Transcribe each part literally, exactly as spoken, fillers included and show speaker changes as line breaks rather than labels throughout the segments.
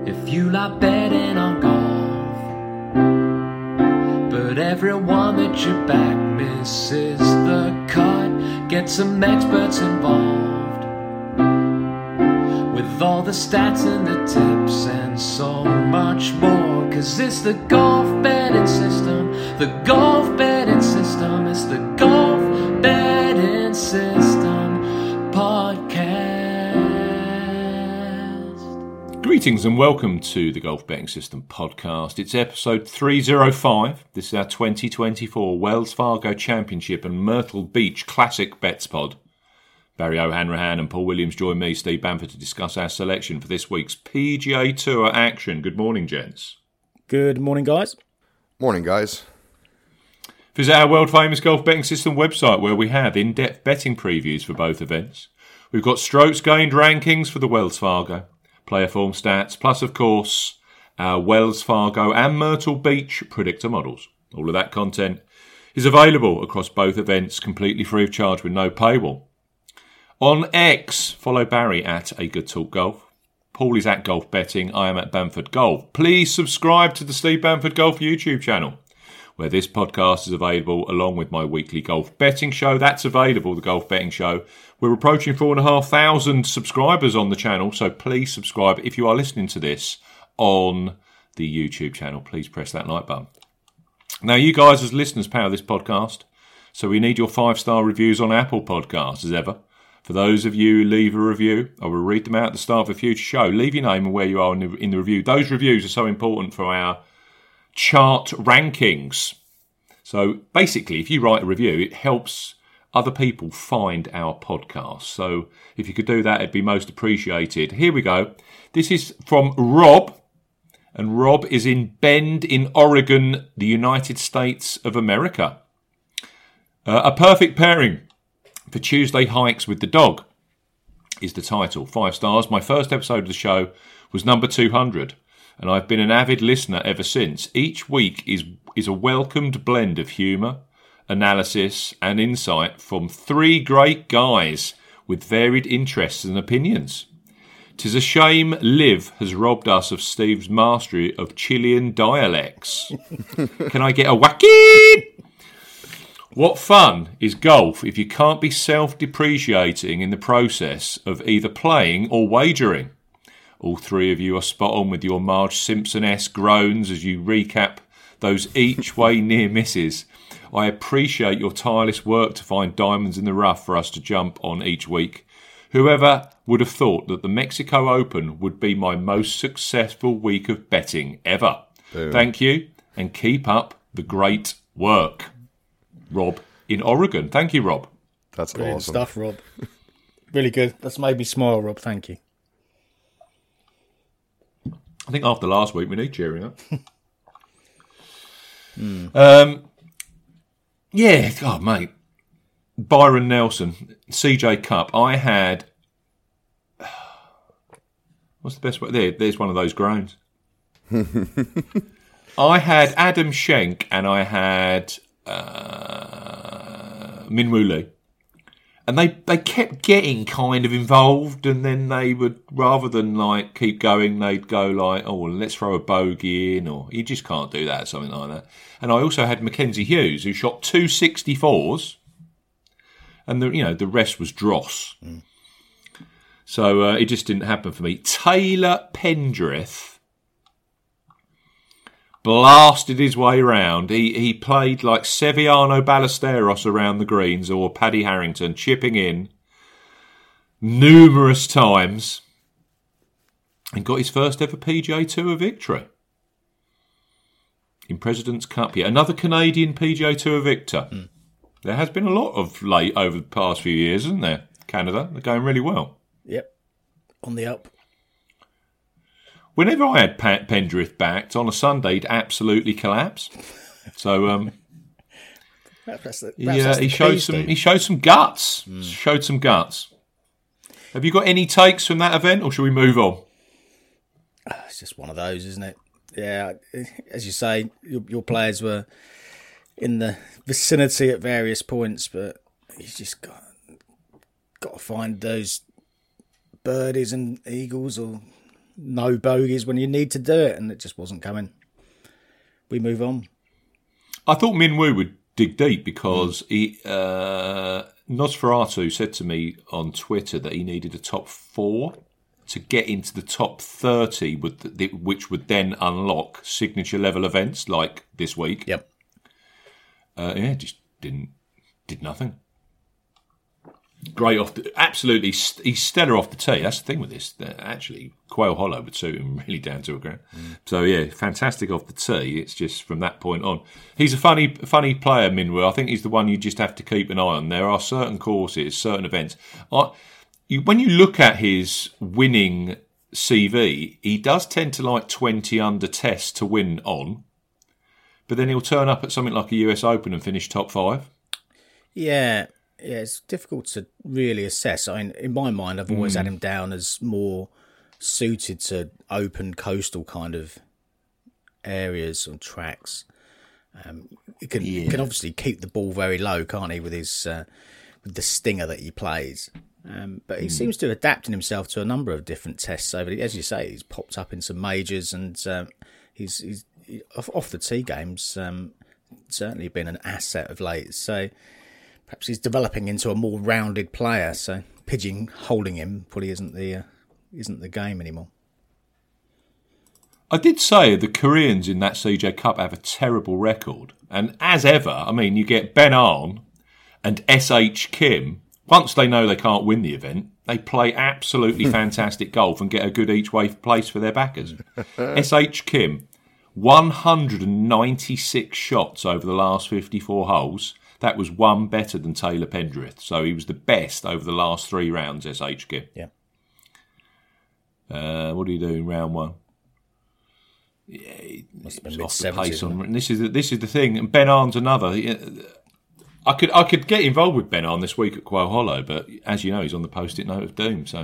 if you like betting on golf. But everyone that you back misses the cut. Get some experts involved with all the stats and the tips and so much more. Cause it's the golf betting system, the golf betting system, it's the golf betting system podcast.
Greetings and welcome to the Golf Betting System podcast. It's episode three oh five. This is our twenty twenty-four Wells Fargo Championship and Myrtle Beach Classic Bets pod. Barry O'Hanrahan and Paul Williams join me, Steve Bamford, to discuss our selection for this week's P G A Tour action. Good morning, gents.
Good morning, guys.
Morning, guys.
Visit our world-famous Golf Betting System website where we have in-depth betting previews for both events. We've got strokes gained rankings for the Wells Fargo, player form stats, plus, of course, our Wells Fargo and Myrtle Beach predictor models. All of that content is available across both events, completely free of charge with no paywall. On X, follow Barry at A Good Talk Golf. Paul is at Golf Betting. I am at Bamford Golf. Please subscribe to the Steve Bamford Golf YouTube channel, where this podcast is available along with my weekly golf betting show. That's available, the Golf Betting Show. We're approaching four and a half thousand subscribers on the channel, so please subscribe. If you are listening to this on the YouTube channel, please press that like button. Now, you guys as listeners power this podcast, so we need your five-star reviews on Apple Podcasts as ever. For those of you who leave a review, I will read them out at the start of a future show. Leave your name and where you are in the, in the review. Those reviews are so important for our chart rankings. So basically, if you write a review, it helps other people find our podcast. So if you could do that, it'd be most appreciated. Here we go. This is from Rob. And Rob is in Bend in Oregon, the United States of America. Uh, a perfect pairing for Tuesday hikes with the dog is the title. Five stars. My first episode of the show was number two hundred, and I've been an avid listener ever since. Each week is is a welcomed blend of humour, analysis and insight from three great guys with varied interests and opinions. 'Tis a shame Liv has robbed us of Steve's mastery of Chilean dialects. Can I get a wacky? What fun is golf if you can't be self-depreciating in the process of either playing or wagering? All three of you are spot on with your Marge Simpson-esque groans as you recap those each-way near misses. I appreciate your tireless work to find diamonds in the rough for us to jump on each week. Whoever would have thought that the Mexico Open would be my most successful week of betting ever? Boom. Thank you, and keep up the great work. Rob in Oregon. Thank you, Rob.
That's
Brilliant
awesome
stuff, Rob. Really good. That's made me smile, Rob. Thank you.
I think after last week we need cheering up. mm. Um, yeah, God, mate. Byron Nelson, C J Cup. I had. What's the best way? There, there's one of those groans. I had Adam Schenk and I had uh, Min Woo Lee. And they, they kept getting kind of involved, and then they would, rather than like keep going, they'd go like, oh, well, let's throw a bogey in, or you just can't do that, something like that. And I also had Mackenzie Hughes, who shot two sixty-fours, and the you know the rest was dross. Mm. So uh, it just didn't happen for me. Taylor Pendrith blasted his way around. He he played like Sevillano Ballesteros around the greens, or Paddy Harrington, chipping in numerous times, and got his first ever P G A Tour victory in President's Cup. Yeah, another Canadian P G A Tour victor. Mm. There has been a lot of late over the past few years, isn't there? Canada, they're going really well.
Yep, on the up.
Whenever I had Pat Pendrith backed on a Sunday, he'd absolutely collapse. So um,
perhaps that's the,
perhaps he, uh, he showed some. Steve. He showed some guts. Mm. Showed some guts. Have you got any takes from that event, or should we move on?
It's just one of those, isn't it? Yeah, as you say, your, your players were in the vicinity at various points, but you just got got to find those birdies and eagles or no bogeys when you need to do it, and it just wasn't coming. We move on.
I thought Min Woo would dig deep because mm. he uh, Nosferatu said to me on Twitter that he needed a top four to get into the top thirty, with the, which would then unlock signature level events like this week.
Yep.
Uh, yeah, just didn't did nothing. Great off, the, absolutely. He's stellar off the tee. That's the thing with this. Actually, Quail Hollow would suit him really down to a ground. Mm. So yeah, fantastic off the tee. It's just from that point on, he's a funny, funny player. Min Woo. I think he's the one you just have to keep an eye on. There are certain courses, certain events. I, you, when you look at his winning C V, he does tend to like twenty under test to win on, but then he'll turn up at something like a U S Open and finish top five.
Yeah. Yeah, it's difficult to really assess. I mean, in my mind, I've always mm. had him down as more suited to open coastal kind of areas or tracks. Um, he can yeah. can obviously keep the ball very low, can't he, with his uh, with the stinger that he plays. Um, but he mm. seems to have adapted himself to a number of different tests over the, as you say, he's popped up in some majors, and um, he's he's he, off, off the tee games. Um, certainly been an asset of late. So. Perhaps he's developing into a more rounded player, so pigeon-holing him probably isn't the uh, isn't the game anymore.
I did say the Koreans in that C J Cup have a terrible record, and as ever, I mean, you get Ben Ahn and S H Kim. Once they know they can't win the event, they play absolutely fantastic golf and get a good each-way place for their backers. S H Kim, one hundred ninety-six shots over the last fifty-four holes. That was one better than Taylor Pendrith. So he was the best over the last three rounds, S H K.
Yeah.
Uh, what do you do in round one? Yeah, he Must have been off the pace on. And this is the, this is the thing. And Ben Ahn's another. I could I could get involved with Ben Ahn this week at Quail Hollow, but as you know, he's on the post-it note of doom. So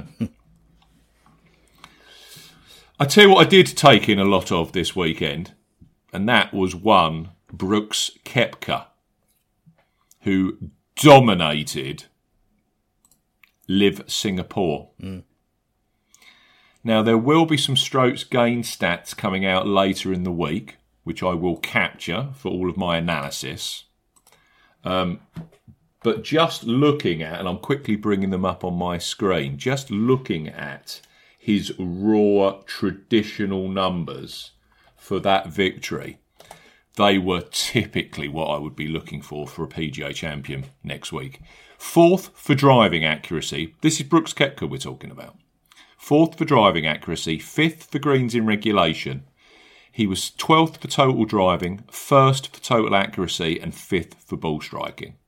I tell you what, I did take in a lot of this weekend, and that was one Brooks Koepka, who dominated Live Singapore. Mm. Now, there will be some strokes gain stats coming out later in the week, which I will capture for all of my analysis. Um, but just looking at, and I'm quickly bringing them up on my screen, just looking at his raw traditional numbers for that victory, they were typically what I would be looking for for a P G A champion next week. Fourth for driving accuracy. This is Brooks Koepka we're talking about. Fourth for driving accuracy. Fifth for greens in regulation. He was twelfth for total driving, first for total accuracy, and fifth for ball striking.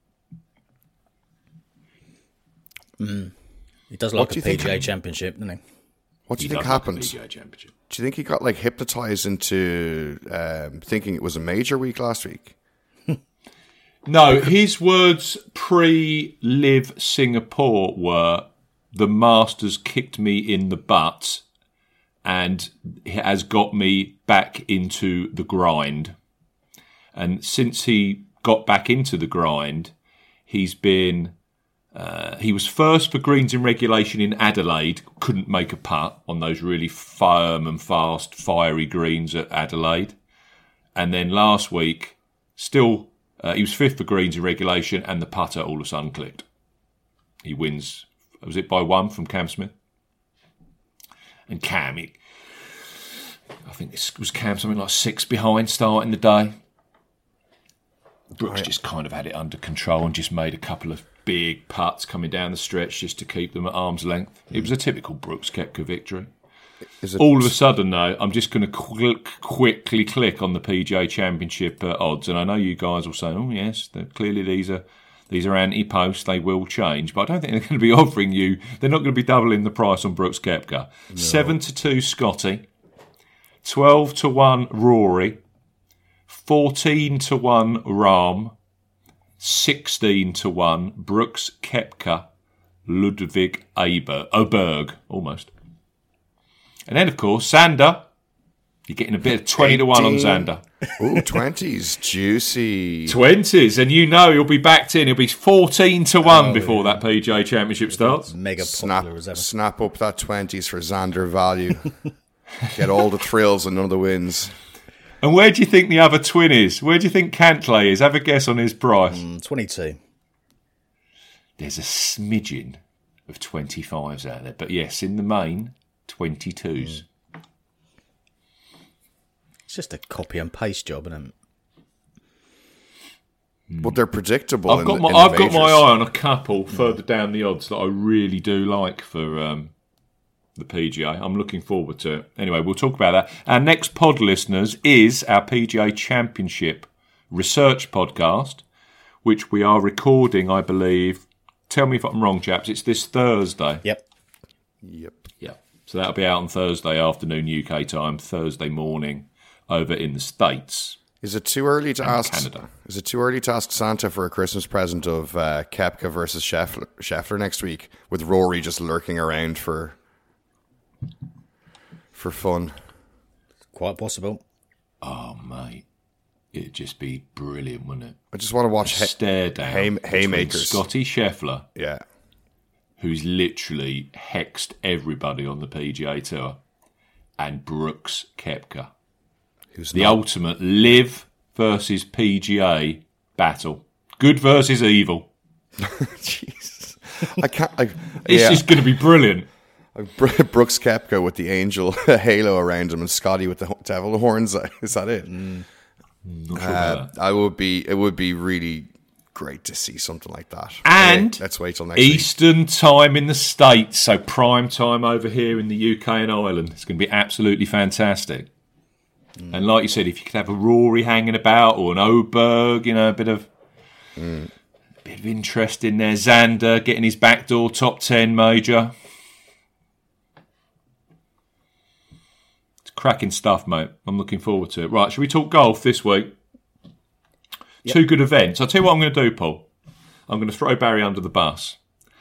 Mm. He does like a P G A championship, doesn't he?
What do you
he
think happened?
Like championship.
Do you think he got like hypnotised into um, thinking it was a major week last week?
No, his words pre-Live Singapore were, the Masters kicked me in the butt and has got me back into the grind. And since he got back into the grind, he's been... Uh, he was first for greens in regulation in Adelaide, couldn't make a putt on those really firm and fast, fiery greens at Adelaide. And then last week, still, uh, he was fifth for greens in regulation, and the putter all of a sudden clicked. He wins, was it by one from Cam Smith? And Cam, he, I think this was Cam something like six behind starting the day. Brooks right. just kind of had it under control and just made a couple of big putts coming down the stretch just to keep them at arm's length. It was a typical Brooks Koepka victory. Is it... All of a sudden, though, I'm just going to qu- quickly click on the P G A Championship uh, odds, and I know you guys will say, "Oh yes, clearly these are these are anti-post. They will change," but I don't think they're going to be offering you. They're not going to be doubling the price on Brooks Koepka. No. Seven to two, Scotty. Twelve to one, Rory. Fourteen to one, Rahm. sixteen to one, Brooks Koepka, Ludwig Aberg, almost. And then, of course, Xander. You're getting a bit of twenty to one on Xander.
Ooh, twenties, juicy.
twenties, and you know he'll be backed in. He'll be fourteen to one oh, before yeah. that P G A Championship starts.
Mega
snap,
popular as ever.
Snap up that twenties for Xander value. Get all the thrills and none of the wins.
And where do you think the other twin is? Where do you think Cantlay is? Have a guess on his price.
Mm, twenty-two.
There's a smidgen of twenty-fives out there. But yes, in the main, twenty-twos.
Mm. It's just a copy and paste job, isn't it?
But they're predictable.
I've
in
got
the,
my
in the
I've got my
majors.
eye on a couple further down the odds that I really do like for um, the P G A. I'm looking forward to it. Anyway, we'll talk about that. Our next pod, listeners, is our P G A Championship research podcast, which we are recording, I believe. Tell me if I'm wrong, chaps. It's this Thursday.
Yep.
Yep.
Yeah. So that'll be out on Thursday afternoon U K time, Thursday morning over in the States.
Is it too early to
And
ask?
Canada.
Is it too early to ask Santa for a Christmas present of uh, Koepka versus Scheffler, Scheffler next week, with Rory just lurking around for for fun?
Quite possible.
Oh, mate. It'd just be brilliant, wouldn't it?
I just want to watch
A
ha-
stare down
hay-
between
haymakers.
Scotty Scheffler,
Yeah,
who's literally hexed everybody on the P G A Tour, and Brooks Koepka.
who's
The
not?
ultimate live versus P G A battle. Good versus evil.
Jeez, I can't. I,
It's
yeah,
just going to be brilliant.
Br- Brooks Koepka with the angel halo around him, and Scotty with the ho- devil horns. Is that it?
Not sure about
Uh,
that.
I would be. It would be really great to see something like that.
And
Okay, let's wait till next week.
Eastern time in the States, so prime time over here in the U K and Ireland. It's going to be absolutely fantastic. Mm. And like you said, if you could have a Rory hanging about or an Oberg, you know, a bit of
Mm.
a bit of interest in there. Xander getting his backdoor top ten major. It's cracking stuff, mate. I'm looking forward to it. Right, should we talk golf this week?
Yep.
Two good events. I'll tell you what I'm going to do, Paul. I'm going to throw Barry under the bus.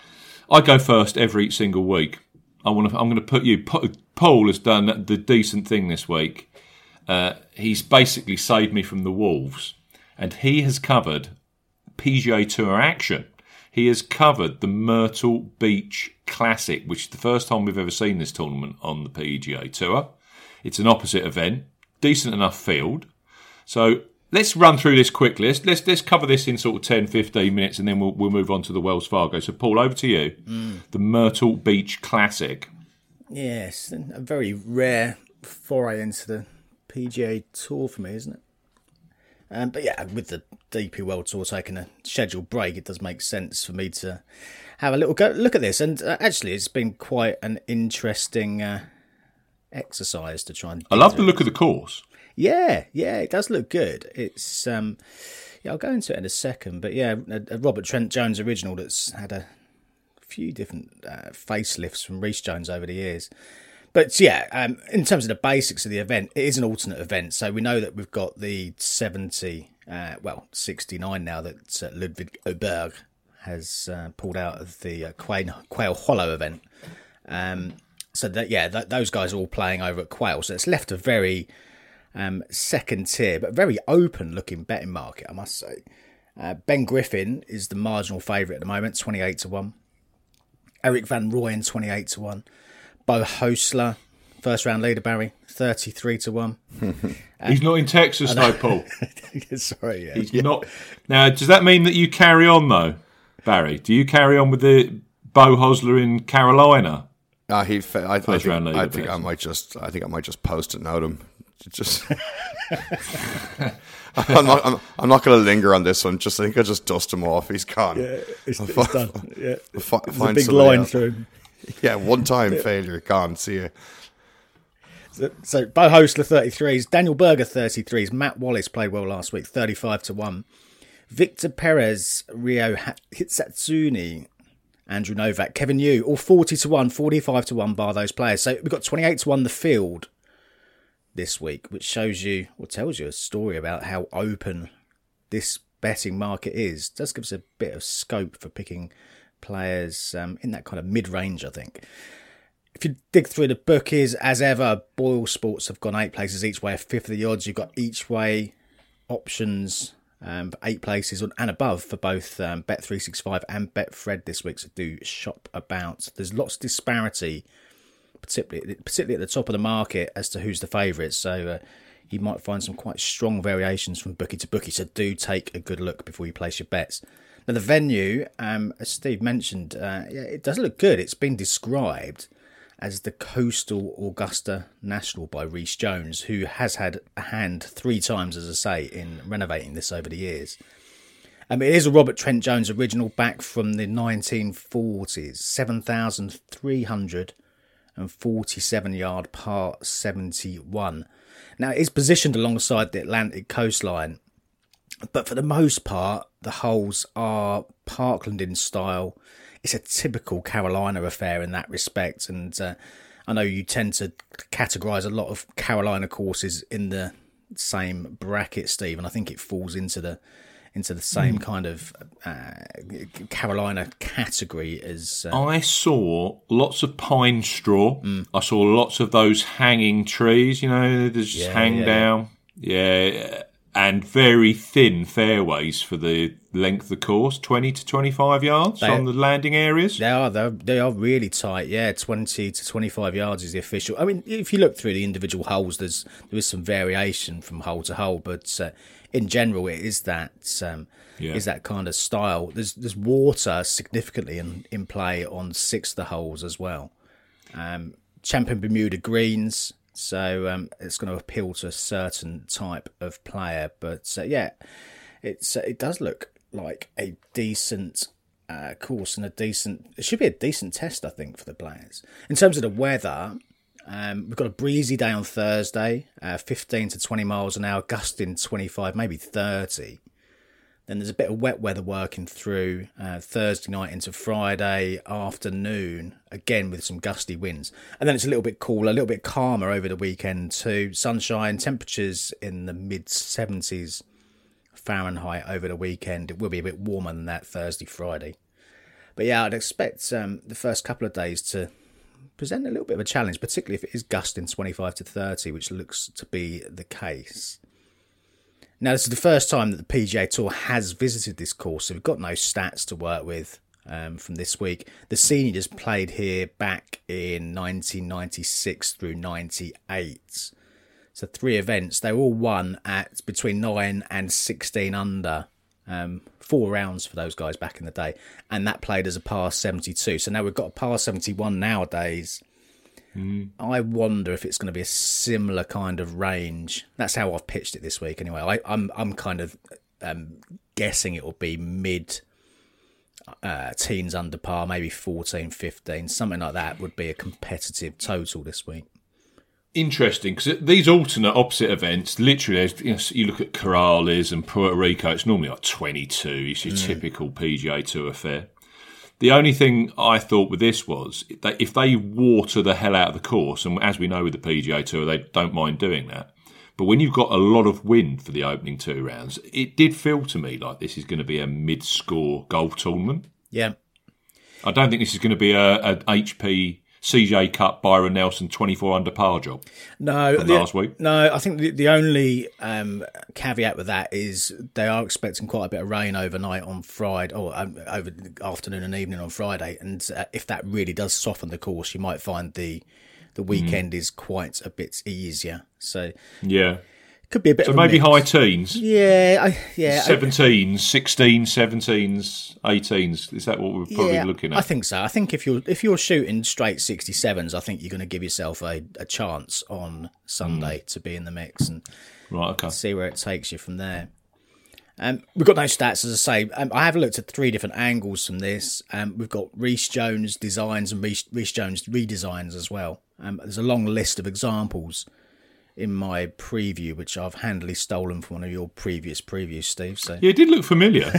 I go first every single week. I want to. I'm going to put you. Paul has done the decent thing this week. Uh, he's basically saved me from the Wolves, and he has covered P G A Tour action. He has covered the Myrtle Beach Classic, which is the first time we've ever seen this tournament on the P G A Tour. It's an opposite event, decent enough field. So let's run through this quickly. Let's, let's, let's cover this in sort of ten, fifteen minutes, and then we'll, we'll move on to the Wells Fargo. So, Paul, over to you. Mm. The Myrtle Beach Classic.
Yes, a very rare foray into the P G A Tour for me, isn't it? Um, but yeah, with the D P World Tour taking a scheduled break, it does make sense for me to have a little go look at this. And uh, actually, it's been quite an interesting uh, exercise to try and.
I love the look of the course.
Yeah, yeah, it does look good. It's um, yeah, I'll go into it in a second. But yeah, a, a Robert Trent Jones original that's had a few different uh, facelifts from Reece Jones over the years. But yeah, um, in terms of the basics of the event, it is an alternate event. So we know that we've got the seventy, uh, well, sixty-nine now that uh, Ludwig Oberg has uh, pulled out of the uh, Quail, Quail Hollow event. Um, so that yeah, th- those guys are all playing over at Quail. So it's left a very um, second tier, but very open looking betting market, I must say. Uh, Ben Griffin is the marginal favourite at the moment, twenty-eight to one. Eric Van Rooyen, twenty-eight to one. Bo Hostler, first round leader, Barry, thirty-three to one.
He's not in Texas, though, Paul.
Sorry, yeah.
He's not. Now, does that mean that you carry on, though, Barry? Do you carry on with the Bo Hostler in Carolina?
Uh, he, fa- I, I
First
think,
round leader,
I think I
basically.
might just, I think I might just post it now to him. Just, I'm not, I'm, I'm not going to linger on this one. Just, I think I'll just dust him off. He's gone.
Yeah, it's, it's
Fi-
done. Yeah.
fi-
There's a
find
big
somebody
line
else.
through him.
Yeah, one time failure, gone. See you.
So, so Bo Hostler, thirty-threes. Daniel Berger, thirty-threes. Matt Wallace played well last week, thirty-five to one. Victor Perez, Ryo Hitsatsuni, Andrew Novak, Kevin Yu, all forty to one, forty-five to one bar those players. So we've got twenty-eight to one the field this week, which shows you, or tells you a story about how open this betting market is. It does give us a bit of scope for picking players um, in that kind of mid-range, I think. If you dig through the bookies, as ever, Boyle Sports have gone eight places each way, a fifth of the odds. You've got each way options um, for eight places and above for both um, Bet three sixty-five and Betfred this week, so do shop about. There's lots of disparity particularly particularly at the top of the market as to who's the favourite. So uh, you might find some quite strong variations from bookie to bookie. So do take a good look before you place your bets. Now the venue, um, as Steve mentioned, uh, yeah, it does look good. It's been described as the Coastal Augusta National by Rhys Jones, who has had a hand three times, as I say, in renovating this over the years. Um, it is a Robert Trent Jones original back from the nineteen forties, seven thousand three hundred forty-seven yard par seventy-one. Now, it is positioned alongside the Atlantic coastline, but for the most part, the holes are parkland in style. It's a typical Carolina affair in that respect, and uh, I know you tend to categorise a lot of Carolina courses in the same bracket, Steve, and I think it falls into the into the same mm. kind of uh, Carolina category as... Uh,
I saw lots of pine straw. Mm. I saw lots of those hanging trees, you know, they just yeah, hang
yeah,
down. Yeah. yeah, and very thin fairways for the length of the course, twenty to twenty-five yards they, on the landing areas.
They are, they are really tight, yeah, twenty to twenty-five yards is the official. I mean, if you look through the individual holes, there's there is some variation from hole to hole, but uh, in general, it is that um, yeah. is that kind of style. There's there's water significantly in, in play on six of the holes as well. Um, Champion Bermuda greens, so um, it's going to appeal to a certain type of player. But uh, yeah, it's uh, it does look like a decent uh, course and a decent. It should be a decent test, I think, for the players. In terms of the weather, um, we've got a breezy day on Thursday, uh, fifteen to twenty miles an hour, gusting twenty-five, maybe thirty. Then there's a bit of wet weather working through uh, Thursday night into Friday afternoon, again with some gusty winds. And then it's a little bit cooler, a little bit calmer over the weekend too. Sunshine, temperatures in the mid seventies Fahrenheit over the weekend. It will be a bit warmer than that Thursday, Friday. But yeah, I'd expect um, the first couple of days to present a little bit of a challenge, particularly if it is gusting twenty-five to thirty, which looks to be the case. Now, this is the first time that the P G A Tour has visited this course, so we've got no stats to work with um, from this week. The seniors played here back in nineteen ninety-six through ninety-eight. So three events. They were all won at between nine and sixteen under. Um, four rounds for those guys back in the day. And that played as a par seventy-two. So now we've got a par seventy-one nowadays. Mm. I wonder if it's going to be a similar kind of range. That's how I've pitched it this week anyway. I, I'm I'm kind of um, guessing it will be mid uh, teens under par, maybe fourteen, fifteen. Something like that would be a competitive total this week.
Interesting, because these alternate opposite events, literally, you know, you look at Corrales and Puerto Rico, it's normally like twenty-two. It's your mm. typical P G A Tour affair. The only thing I thought with this was that if they water the hell out of the course, and as we know with the P G A Tour, they don't mind doing that. But when you've got a lot of wind for the opening two rounds, it did feel to me like this is going to be a mid-score golf tournament.
Yeah.
I don't think this is going to be a, a H P C J Cup Byron Nelson twenty-four under par job.
No,
from
the,
last week.
No, I think the, the only um, caveat with that is they are expecting quite a bit of rain overnight on Friday, or um, over the afternoon and evening on Friday. And uh, if that really does soften the course, you might find the the weekend mm. is quite a bit easier. So
yeah.
Could be a bit
so
of
maybe
a
high teens.
Yeah, I, yeah.
seventeens, sixteens, seventeens, eighteens. Is that what we're probably
yeah,
looking at?
I think so. I think if you're if you're shooting straight sixty-sevens, I think you're going to give yourself a, a chance on Sunday mm. to be in the mix and
right, okay.
see where it takes you from there. Um, we've got no stats, as I say. Um, I have looked at three different angles from this. Um, we've got Rhys Jones designs and Rhys, Rhys Jones redesigns as well. Um, there's a long list of examples in my preview, which I've handily stolen from one of your previous previews, Steve. So
yeah, it did look familiar.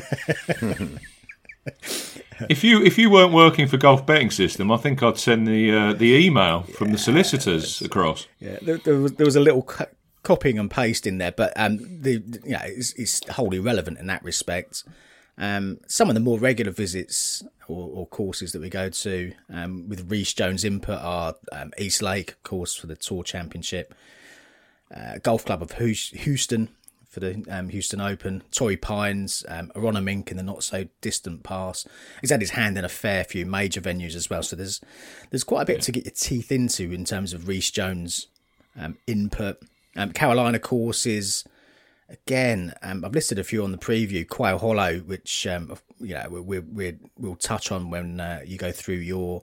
if you if you weren't working for Golf Betting System, I think I'd send the uh, the email from yeah, the solicitors across.
Yeah, there, there was there was a little co- copying and pasting there, but um, the you know it's, it's wholly relevant in that respect. Um, some of the more regular visits or, or courses that we go to um, with Rhys Jones input are um, East Lake, of course, for the Tour Championship. Uh, Golf Club of Houston for the um, Houston Open. Torrey Pines, um, Arona Mink in the not so distant past. He's had his hand in a fair few major venues as well. So there's there's quite a bit yeah. to get your teeth into in terms of Reece Jones um, input. Um, Carolina courses. Again, um, I've listed a few on the preview. Quail Hollow, which um, you know we we we'll touch on when uh, you go through your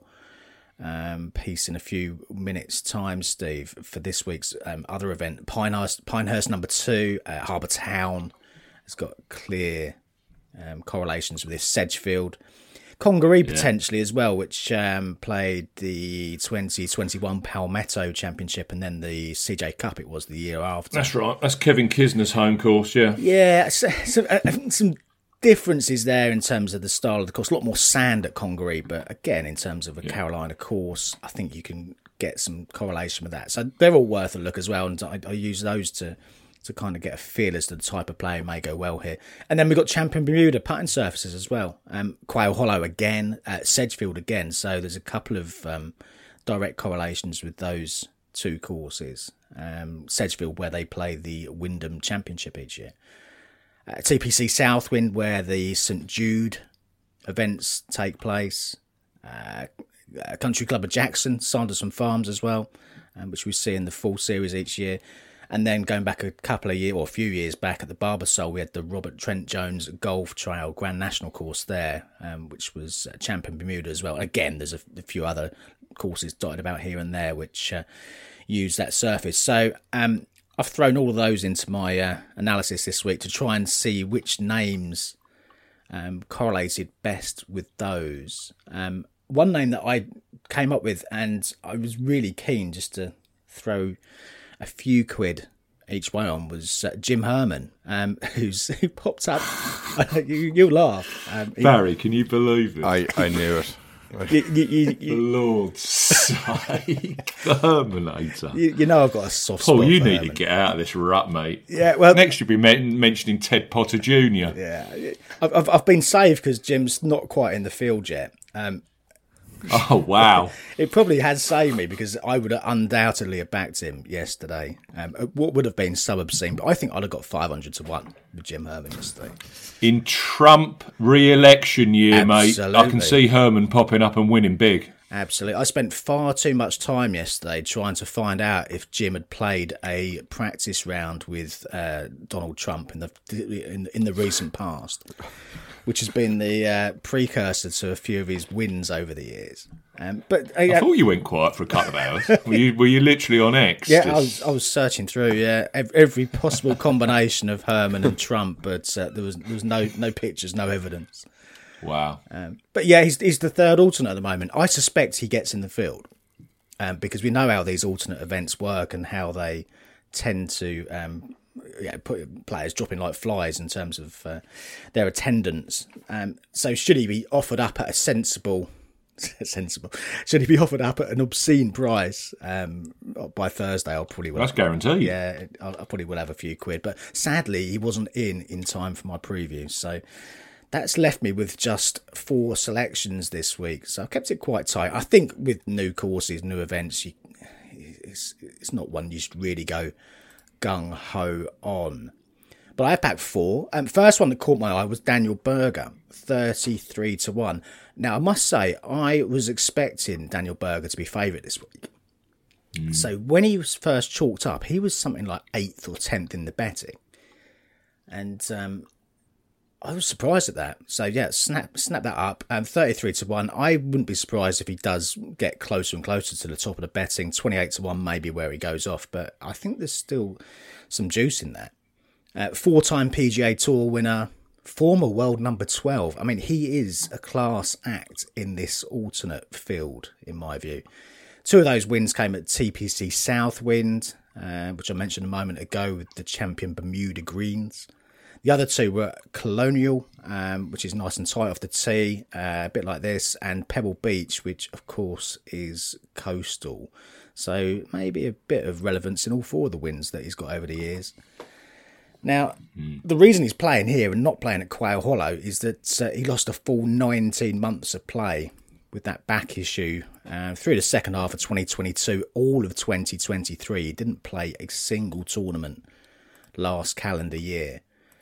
um, piece in a few minutes' time, Steve, for this week's um, other event. Pinehurst, Pinehurst number two, uh, Harbour Town has got clear um, correlations with this. Sedgefield, Congaree yeah. potentially as well, which um, played the twenty twenty-one Palmetto Championship and then the C J Cup. It was the year after.
That's right. That's Kevin Kisner's home course. Yeah.
Yeah. So, so, uh, some differences there in terms of the style of the course. A lot more sand at Congaree, but again, in terms of a yeah. Carolina course, I think you can get some correlation with that. So they're all worth a look as well, and I, I use those to. to kind of get a feel as to the type of player who may go well here. And then we've got Champion Bermuda putting surfaces as well. Um, Quail Hollow again, uh, Sedgefield again. So there's a couple of um, direct correlations with those two courses. Um, Sedgefield, where they play the Wyndham Championship each year. Uh, T P C Southwind, where the St Jude events take place. Uh, Country Club of Jackson, Sanderson Farms as well, um, which we see in the full series each year. And then going back a couple of years, or a few years back at the Barbasol, we had the Robert Trent Jones Golf Trail Grand National course there, um, which was Champion Bermuda as well. Again, there's a, a few other courses dotted about here and there which uh, use that surface. So um, I've thrown all of those into my uh, analysis this week to try and see which names um, correlated best with those. Um, one name that I came up with, and I was really keen just to throw a few quid each way on, was uh, Jim Herman, um, who's who popped up. you, you'll laugh. Um,
Barry, can you believe it?
I, I knew it.
you, you, you, you,
For Lord's sake, the Hermanator.
You, you know I've got a soft
Paul,
spot
you
for
need
Herman.
to get out of this rut, mate.
Yeah, well,
next you'll be men- mentioning Ted Potter Junior
Yeah, I've I've, I've been saved because Jim's not quite in the field yet. Um,
Oh, wow.
It probably has saved me because I would have undoubtedly have backed him yesterday. Um, what would have been sub-obscene, but I think I'd have got five hundred to one with Jim Herman yesterday.
In Trump re-election year,
Absolutely.
mate, I can see Herman popping up and winning big.
Absolutely. I spent far too much time yesterday trying to find out if Jim had played a practice round with uh, Donald Trump in the in, in the recent past, which has been the uh, precursor to a few of his wins over the years. Um, but uh,
I thought you went quiet for a couple of hours. were you Were you literally on X?
Yeah,
just...
I was. I was searching through yeah every possible combination of Herman and Trump, but uh, there was there was no no pictures, no evidence.
Wow.
Um, but yeah, he's he's the third alternate at the moment. I suspect he gets in the field um, because we know how these alternate events work and how they tend to um, yeah, put players dropping like flies in terms of uh, their attendance. Um, so should he be offered up at a sensible, sensible, should he be offered up at an obscene price um, by Thursday? I'll probably will.
That's guaranteed.
Yeah, I'll, I probably will have a few quid. But sadly, he wasn't in in time for my preview, so. That's left me with just four selections this week, so I've kept it quite tight. I think with new courses, new events, you, it's, it's not one you should really go gung-ho on. But I have backed four. Um, first one that caught my eye was Daniel Berger, thirty-three to one. Now, I must say, I was expecting Daniel Berger to be favourite this week. Mm. So when he was first chalked up, he was something like eighth or tenth in the betting. And... Um, I was surprised at that. So, yeah, snap snap that up. Um, thirty-three to one. I wouldn't be surprised if he does get closer and closer to the top of the betting. twenty-eight to one may be where he goes off, but I think there's still some juice in that. Uh, four-time P G A Tour winner, former world number twelve. I mean, he is a class act in this alternate field, in my view. Two of those wins came at T P C Southwind, uh, which I mentioned a moment ago with the champion Bermuda Greens. The other two were Colonial, um, which is nice and tight off the tee, uh, a bit like this, and Pebble Beach, which, of course, is coastal. So maybe a bit of relevance in all four of the wins that he's got over the years. Now, mm. the reason he's playing here and not playing at Quail Hollow is that uh, he lost a full nineteen months of play with that back issue uh, through the second half of twenty twenty-two, all of twenty twenty-three. He didn't play a single tournament last calendar year.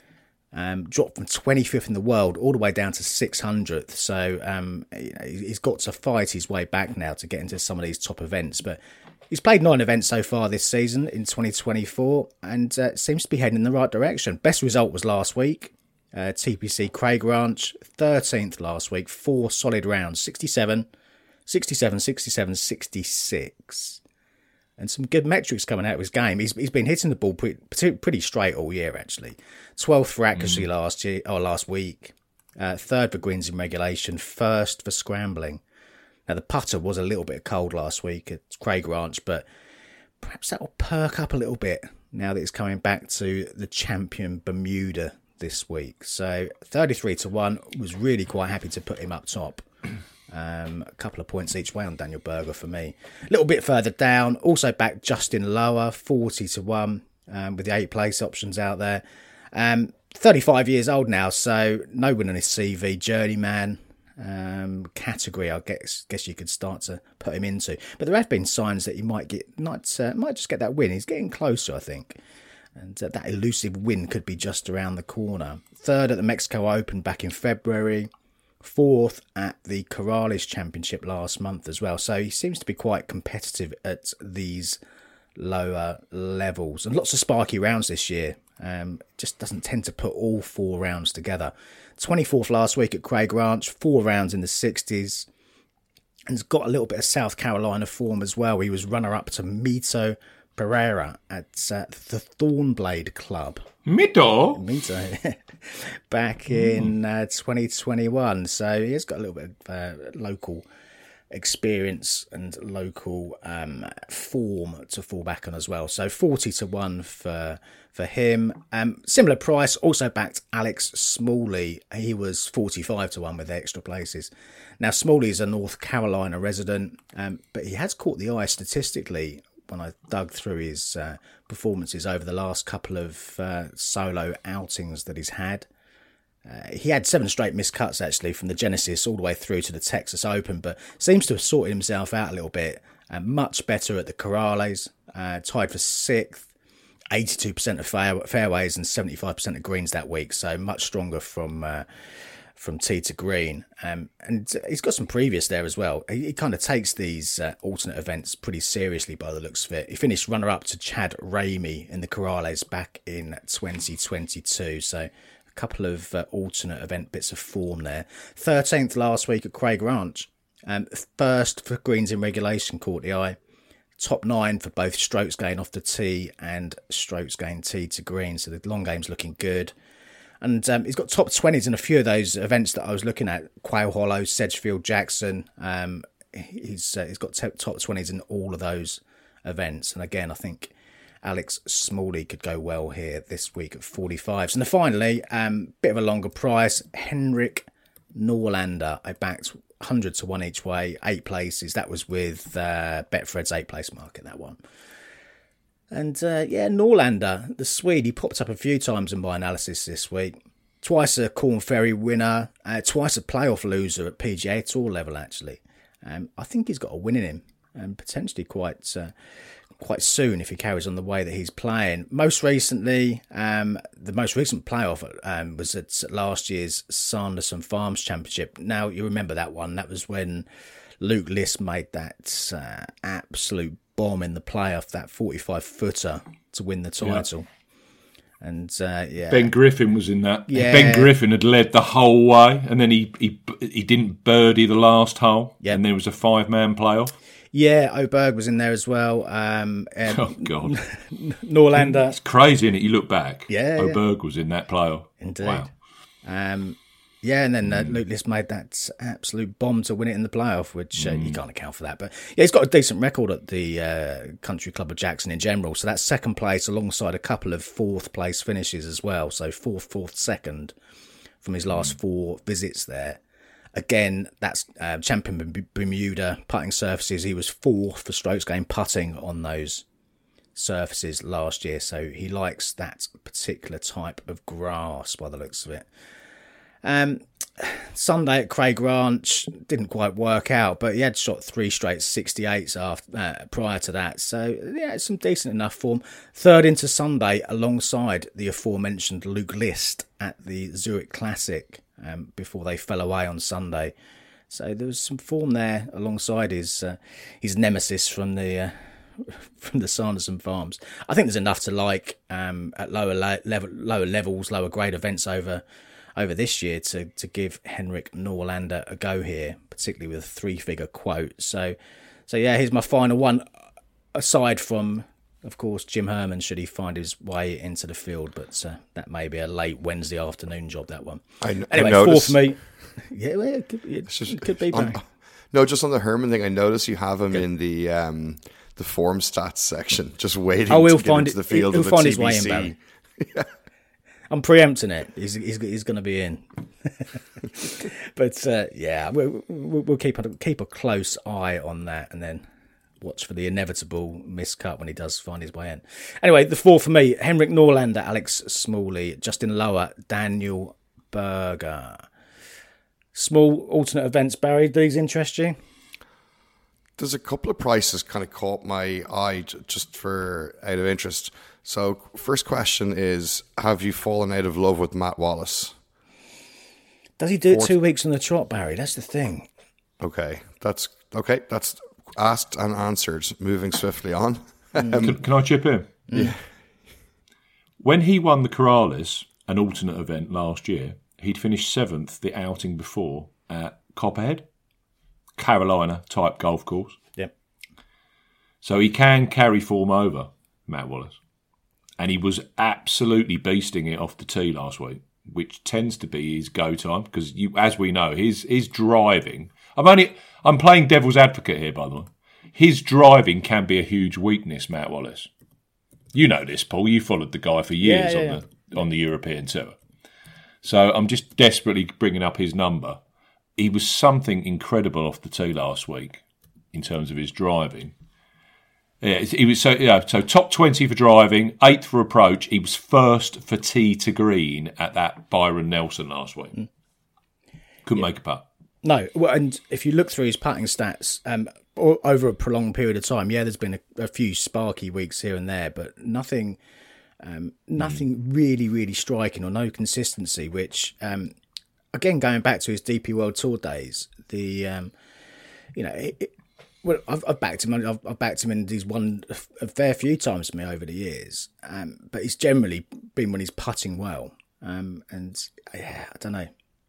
Um, dropped from twenty-fifth in the world all the way down to six hundredth. So um, you know, he's got to fight his way back now to get into some of these top events. But he's played nine events so far this season in twenty twenty-four and uh, seems to be heading in the right direction. Best result was last week. Uh, T P C Craig Ranch, thirteenth last week. Four solid rounds, sixty-seven, sixty-seven, sixty-seven, sixty-six. And some good metrics coming out of his game. He's he's been hitting the ball pretty, pretty straight all year, actually. twelfth for accuracy mm. last year or last week. Uh, third for greens in regulation. First for scrambling. Now, the putter was a little bit cold last week at Craig Ranch, but perhaps that will perk up a little bit now that he's coming back to the champion Bermuda this week. So thirty-three to one, was really quite happy to put him up top. Um, a couple of points each way on Daniel Berger for me. A little bit further down, also back Justin Lower, forty to one, um, with the eight place options out there. Um, thirty-five years old now, so no win on his C V, journeyman um, category, I guess guess you could start to put him into. But there have been signs that he might get, might, uh, might just get that win. He's getting closer, I think. And uh, that elusive win could be just around the corner. Third at the Mexico Open back in February. Fourth at the Corrales Championship last month as well. So he seems to be quite competitive at these lower levels. And lots of sparky rounds this year. Um, just doesn't tend to put all four rounds together. twenty-fourth last week at Craig Ranch. Four rounds in the sixties. And he's got a little bit of South Carolina form as well. He was runner-up to Mito Pereira at uh, the Thornblade Club.
Mito?
Mito. Back in uh, twenty twenty-one. So he has got a little bit of uh, local experience and local um, form to fall back on as well. So forty to one for for him. Um, similar price, also backed Alex Smalley. He was forty-five to one with extra places. Now, Smalley is a North Carolina resident, um, but he has caught the eye statistically when I dug through his uh, performances over the last couple of uh, solo outings that he's had. Uh, he had seven straight missed cuts, actually, from the Genesis all the way through to the Texas Open, but seems to have sorted himself out a little bit. Uh, much better at the Corrales, uh, tied for sixth, eighty-two percent of fair- fairways and seventy-five percent of greens that week, so much stronger from uh, from tee to green. Um, and he's got some previous there as well. He, he kind of takes these uh, alternate events pretty seriously by the looks of it. He finished runner-up to Chad Ramey in the Corrales back in twenty twenty-two, so couple of uh, alternate event bits of form there. thirteenth last week at Craig Ranch. Um, first for greens in regulation caught the eye. Top nine for both strokes gained off the tee and strokes gained tee to green. So the long game's looking good. And um, he's got top twenties in a few of those events that I was looking at. Quail Hollow, Sedgefield, Jackson. Um, he's uh, he's got t- top twenties in all of those events. And again, I think Alex Smalley could go well here this week at forty-fives. And then finally, um, bit of a longer price, Henrik Norlander. I backed one hundred to one each way, eight places. That was with uh, Betfred's eight place market, that one. And uh, yeah, Norlander, the Swede, he popped up a few times in my analysis this week. Twice a Corn Ferry winner, uh, twice a playoff loser at P G A Tour level, actually. Um, I think he's got a win in him, and potentially quite uh, quite soon if he carries on the way that he's playing. Most recently, um, the most recent playoff um, was at last year's Sanderson Farms Championship. Now, you remember that one. That was when Luke List made that uh, absolute bomb in the playoff, that forty-five footer to win the title. Yeah. And uh, yeah,
Ben Griffin was in that.
Yeah.
Ben Griffin had led the whole way, and then he he, he didn't birdie the last hole, yep. And there was a five-man playoff.
Yeah, Oberg was in there as well. Um, um,
oh, God.
Norlander.
It's crazy, isn't it? You look back.
Yeah.
Oberg yeah. was in that playoff.
Indeed.
Wow.
Um, yeah, and then uh, Luke List made that absolute bomb to win it in the playoff, which uh, mm. you can't account for that. But yeah, he's got a decent record at the uh, Country Club of Jackson in general. So that's second place alongside a couple of fourth place finishes as well. So fourth, fourth, second from his last mm. four visits there. Again, that's uh, champion Bermuda putting surfaces. He was fourth for strokes gained putting on those surfaces last year. So he likes that particular type of grass by the looks of it. Um, Sunday at Craig Ranch didn't quite work out, but he had shot three straight sixty-eights after uh, prior to that. So yeah, some decent enough form. Third into Sunday alongside the aforementioned Luke List at the Zurich Classic um, before they fell away on Sunday. So there was some form there alongside his uh, his nemesis from the uh, from the Sanderson Farms. I think there's enough to like um, at lower le- level, lower levels, lower grade events over. over this year to, to give Henrik Norlander a go here, particularly with a three-figure quote. So, so yeah, here's my final one, aside from, of course, Jim Herman, should he find his way into the field, but uh, that may be a late Wednesday afternoon job, that one.
I, n-
anyway,
I noticed,
four for me. Yeah, well, it could, it
just,
could be,
on, no, just on the Herman thing, I noticed you have him Good. in the um, the form stats section, just waiting
oh,
to
he'll
get
find
into
it,
the field
he'll
of the
find
T
his
B C.
way in, Barry. Yeah. I'm preempting it. He's he's, he's going to be in, but uh, yeah, we'll, we'll keep a, keep a close eye on that, and then watch for the inevitable miscut when he does find his way in. Anyway, the four for me: Henrik Norlander, Alex Smalley, Justin Lower, Daniel Berger. Small alternate events, Barry. Do these interest you?
There's a couple of prices kind of caught my eye just for out of interest. So, first question is, have you fallen out of love with Matt Wallace?
Does he do
Fourth.
it two weeks on the trot, Barry? That's the thing.
Okay, that's okay. That's asked and answered. Moving swiftly on.
can, can I chip in?
Yeah.
When he won the Corrales, an alternate event last year, he'd finished seventh the outing before at Copperhead, Carolina type golf course.
Yep.
So he can carry form over, Matt Wallace. And he was absolutely beasting it off the tee last week, which tends to be his go time because, you, as we know, his his driving. I'm only I'm playing devil's advocate here, by the way. His driving can be a huge weakness, Matt Wallace. You know this, Paul. You followed the guy for years
yeah, yeah,
on the on the European tour. So I'm just desperately bringing up his number. He was something incredible off the tee last week in terms of his driving. Yeah, he was so yeah. So top twenty for driving, eighth for approach. He was first for tee to green at that Byron Nelson last week. Mm. Couldn't yeah. make a putt.
No, well, and if you look through his putting stats um, over a prolonged period of time, yeah, there's been a, a few sparky weeks here and there, but nothing, um, nothing mm. really, really striking or no consistency. Which, um, again, going back to his D P World Tour days, the um, you know. It, it, Well, I've, I've backed him. I've, I've backed him, and he's won a, a fair few times for me over the years. Um, but he's generally been when he's putting well. Um, and yeah, I don't know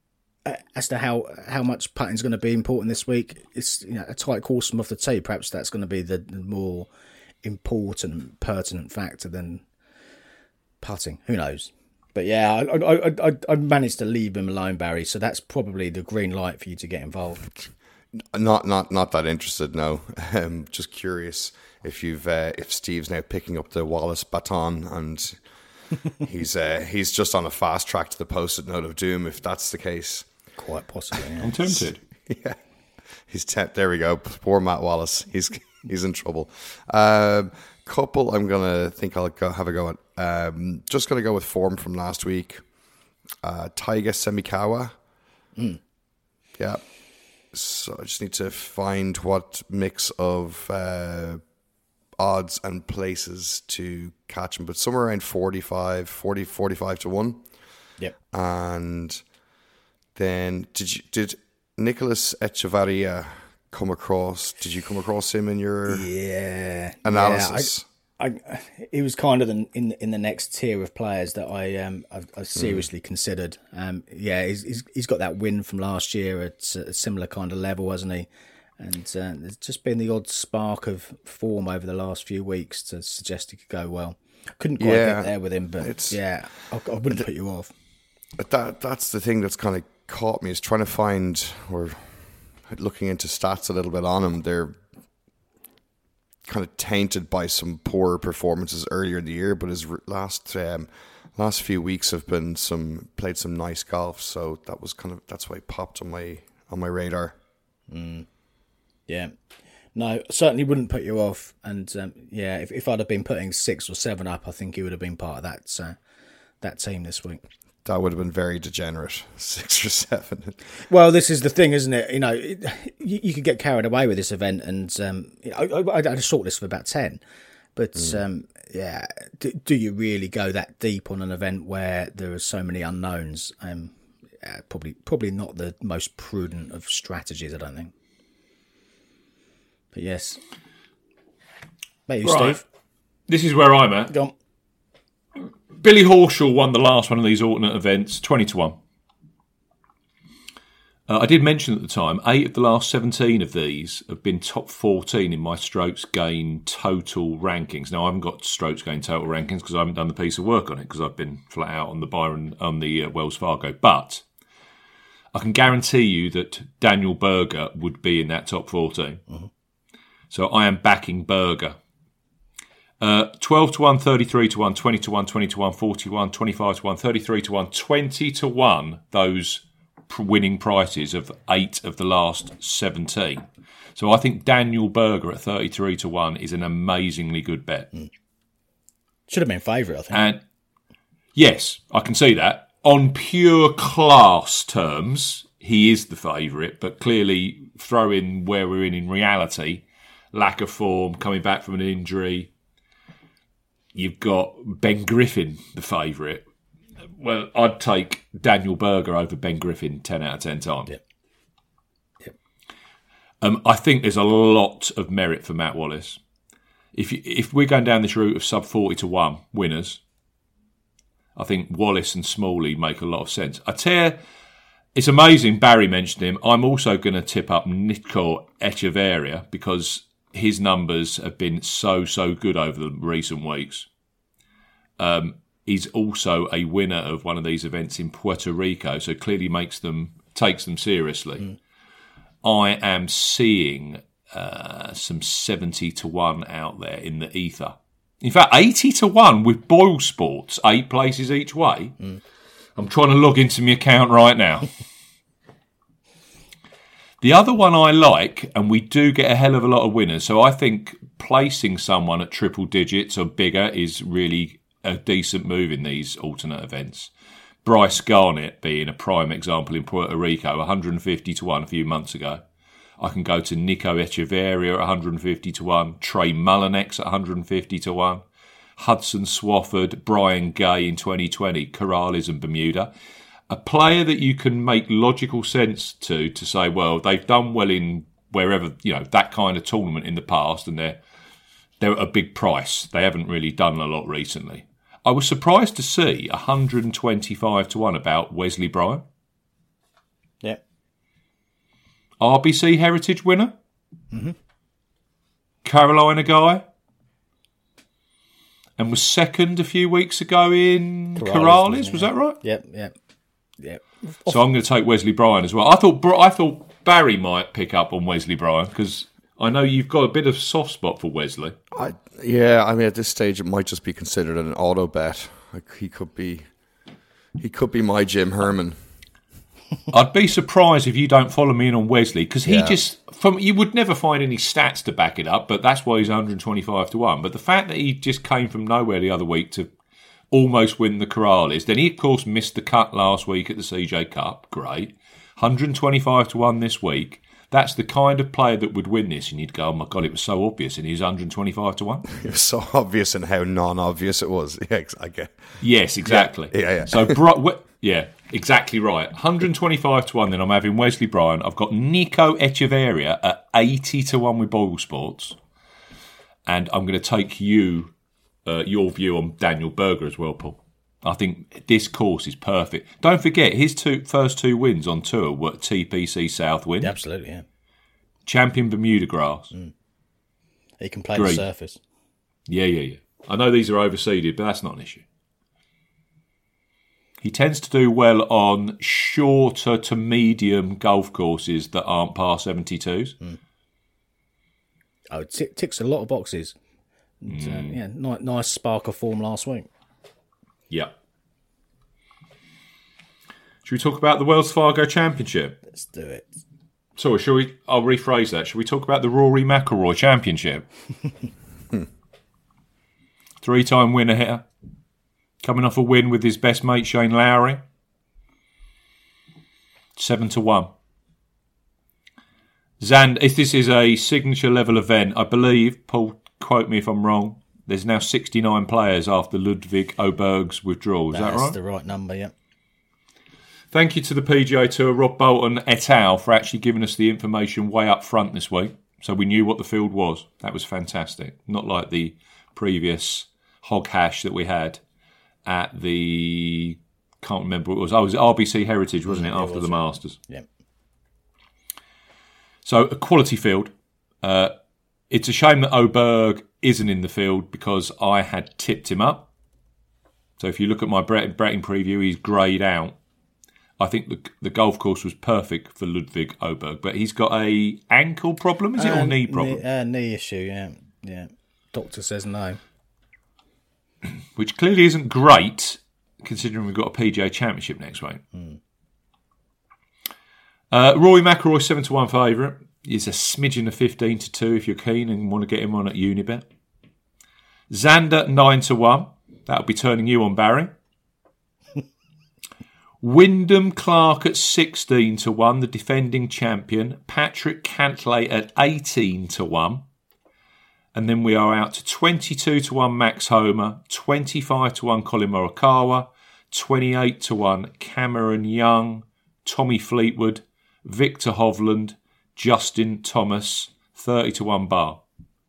as to how how much putting's going to be important this week. It's you know a tight course from off the tee. Perhaps that's going to be the, the more important, pertinent factor than putting. Who knows? But yeah, I I, I I managed to leave him alone, Barry. So that's probably the green light for you to get involved.
Not, not, not that interested. No, um, just curious if you've, uh, if Steve's now picking up the Wallace baton and he's, uh, he's just on a fast track to the post-it note of doom. If that's the case,
quite possibly. Yeah.
I'm tempted.
Yeah, he's te- there. We go. Poor Matt Wallace. He's he's in trouble. Um, couple. I'm gonna think I'll go have a go at. Um, just gonna go with form from last week. Uh, Taiga Semikawa.
Mm.
Yeah. So I just need to find what mix of uh, odds and places to catch him, but somewhere around forty-five, forty, forty-five to one.
Yep. And
then did you did Nicholas Echevarria come across? Did you come across him in your
yeah
analysis?
Yeah, I, I, he was kind of in, in in the next tier of players that I um I, I seriously mm. considered. Um, yeah, he's, he's he's got that win from last year at a similar kind of level, hasn't he? And uh, there's just been the odd spark of form over the last few weeks to suggest he could go well. Couldn't quite
yeah,
get there with him, but it's, yeah, I, I wouldn't put you off.
But that that's the thing that's kind of caught me is trying to find or looking into stats a little bit on him. They're kind of tainted by some poor performances earlier in the year, but his last um, last few weeks have been some played some nice golf, so that was kind of that's why he popped on my on my radar.
Mm. Yeah, no, certainly wouldn't put you off. And um, yeah, if, if I'd have been putting six or seven up, I think he would have been part of that uh, that team this week.
that would have been very degenerate. Six or seven.
Well, this is the thing, isn't it? You know, it, you, you could get carried away with this event, and um, you know, I, I had a shortlist of about ten. But mm. um, yeah, do, do you really go that deep on an event where there are so many unknowns? Um, yeah, probably, probably not the most prudent of strategies, I don't think. But yes, mate, you,
right.
Steve.
This is where I'm at.
Go on.
Billy Horschel won the last one of these alternate events, twenty to one. Uh, I did mention at the time, eight of the last seventeen of these have been top fourteen in my strokes gain total rankings. Now, I haven't got strokes gain total rankings because I haven't done the piece of work on it because I've been flat out on the Byron on the uh, Wells Fargo. But I can guarantee you that Daniel Berger would be in that top fourteen. Mm-hmm. So I am backing Berger. Uh, twelve to one, thirty-three to one, twenty to one, twenty to one, forty to one, twenty-five to one, thirty-three to one, twenty to one, those winning prices of eight of the last seventeen. So I think Daniel Berger at thirty-three to one is an amazingly good bet. Mm.
Should have been favourite, I think.
And yes, I can see that. On pure class terms, he is the favourite, but clearly throw in where we're in in reality, lack of form, coming back from an injury. You've got Ben Griffin, the favourite. Well, I'd take Daniel Berger over Ben Griffin ten out of ten times.
Yep. Yep.
Um, I think there's a lot of merit for Matt Wallace. If you, if we're going down this route of sub forty to one winners, I think Wallace and Smalley make a lot of sense. I tell you, it's amazing. Barry mentioned him. I'm also going to tip up Nico Echeverria because his numbers have been so, so good over the recent weeks. Um, he's also a winner of one of these events in Puerto Rico, so clearly makes them takes them seriously. Mm. I am seeing uh, some seventy to one out there in the ether. In fact, eighty to one with Boyle Sports, eight places each way. Mm. I'm trying to log into my account right now. The other one I like, and we do get a hell of a lot of winners, so I think placing someone at triple digits or bigger is really a decent move in these alternate events. Bryce Garnett being a prime example in Puerto Rico, one hundred fifty to one a few months ago. I can go to Nico Echeverria at one hundred fifty to one, Trey Mullinex at one hundred fifty to one, Hudson Swafford, Brian Gay in twenty twenty, Corrales and Bermuda. A player that you can make logical sense to, to say, well, they've done well in wherever, you know, that kind of tournament in the past, and they're they're at a big price. They haven't really done a lot recently. I was surprised to see one hundred twenty-five to one about Wesley Bryan.
Yeah.
R B C Heritage winner.
Mm-hmm.
Carolina guy. And was second a few weeks ago in Corrales, Corrales was that right?
Yep, yep. Yeah.
So I'm going to take Wesley Bryan as well. I thought I thought Barry might pick up on Wesley Bryan because I know you've got a bit of soft spot for Wesley.
I, yeah, I mean at this stage it might just be considered an auto bet. Like he could be, he could be my Jim Herman.
I'd be surprised if you don't follow me in on Wesley because he
yeah.
just from you would never find any stats to back it up, but that's why he's one hundred twenty-five to one. But the fact that he just came from nowhere the other week to almost win the Corrales. Then he, of course, missed the cut last week at the C J Cup. Great. one hundred twenty-five to one this week. That's the kind of player that would win this. And you'd go, oh, my God, it was so obvious. And he's one hundred twenty-five to one.
It was so obvious and how non-obvious it was. Yeah, I get.
Yes, exactly.
Yeah, yeah. yeah.
So, bro- yeah, exactly right. one hundred twenty-five to one, then I'm having Wesley Bryan. I've got Nico Echeverria at eighty to one with Boyle Sports. And I'm going to take you... Uh, your view on Daniel Berger as well, Paul. I think this course is perfect. Don't forget, his two first two wins on tour were T P C Southwind.
Absolutely, yeah.
Champion Bermuda Grass.
Mm. He can play
Green.
the surface.
Yeah, yeah, yeah. I know these are overseeded, but that's not an issue. He tends to do well on shorter to medium golf courses that aren't par seventy-twos.
Mm. Oh, it t- ticks a lot of boxes. And, mm. uh, yeah, nice, nice spark of form last week.
Yeah. Should we talk about the Wells Fargo Championship?
Let's do it.
Sorry, shall we? I'll rephrase that. Shall we talk about the Rory McIlroy Championship? Three-time winner here, coming off a win with his best mate Shane Lowry. seven to one. Zand, if this is a signature level event, I believe, Paul, quote me if I'm wrong, there's now sixty-nine players after Ludwig Oberg's withdrawal. Is that right?
That's the right number, yeah.
Thank you to the P G A Tour, Rob Bolton et al. For actually giving us the information way up front this week, so we knew what the field was. That was fantastic. Not like the previous hog hash that we had at the, can't remember what it was. Oh, it was R B C Heritage, wasn't it,
Mm, it
after
was,
the
yeah.
Masters?
Yeah.
So, a quality field. Uh, it's a shame that Oberg isn't in the field because I had tipped him up. So, if you look at my betting preview, he's greyed out. I think the the golf course was perfect for Ludwig Oberg, but he's got a ankle problem, is it, or
Uh,
knee problem?
Knee, uh, knee issue, yeah. Yeah. Doctor says no.
Which clearly isn't great, considering we've got a P G A Championship next week.
Mm.
Uh, Rory McIlroy, seven to one favourite. He's a smidgen of fifteen to two if you're keen and want to get him on at Unibet. Xander, nine to one. That'll be turning you on, Barry. Wyndham Clark at sixteen to one, the defending champion. Patrick Cantlay at eighteen to one. And then we are out to twenty-two to one Max Homer, twenty-five to one Colin Morikawa, twenty-eight to one Cameron Young, Tommy Fleetwood, Victor Hovland, Justin Thomas, thirty to one Bar.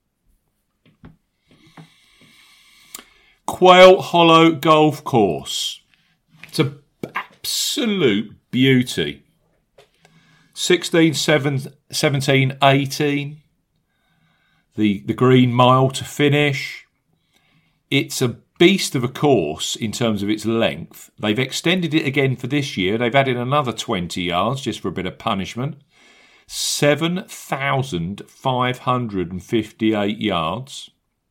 Quail Hollow Golf Course. It's an absolute beauty. sixteen, seventeen, eighteen. The, the green mile to finish. It's a beast of a course in terms of its length. They've extended it again for this year. They've added another twenty yards just for a bit of punishment. seven thousand five hundred fifty-eight yards.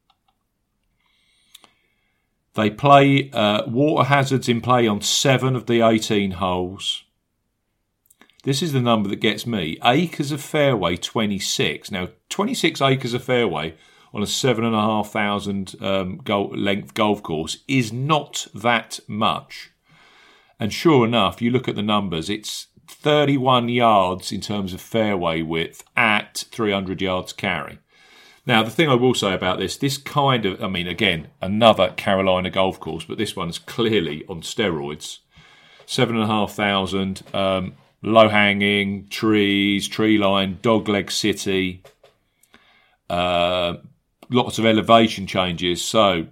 They play uh, water hazards in play on seven of the eighteen holes. This is the number that gets me. Acres of fairway, twenty-six. Now, twenty-six acres of fairway on a seven and a half thousand um, goal, length golf course is not that much. And sure enough, you look at the numbers, it's thirty-one yards in terms of fairway width at three hundred yards carry. Now, the thing I will say about this, this kind of, I mean, again, another Carolina golf course, but this one's clearly on steroids. Seven and a half thousand, um, low-hanging, trees, tree line, dogleg city, uh, lots of elevation changes. So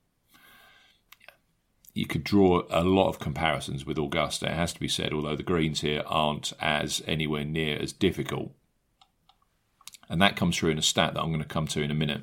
you could draw a lot of comparisons with Augusta, it has to be said, although the greens here aren't as anywhere near as difficult. And that comes through in a stat that I'm going to come to in a minute.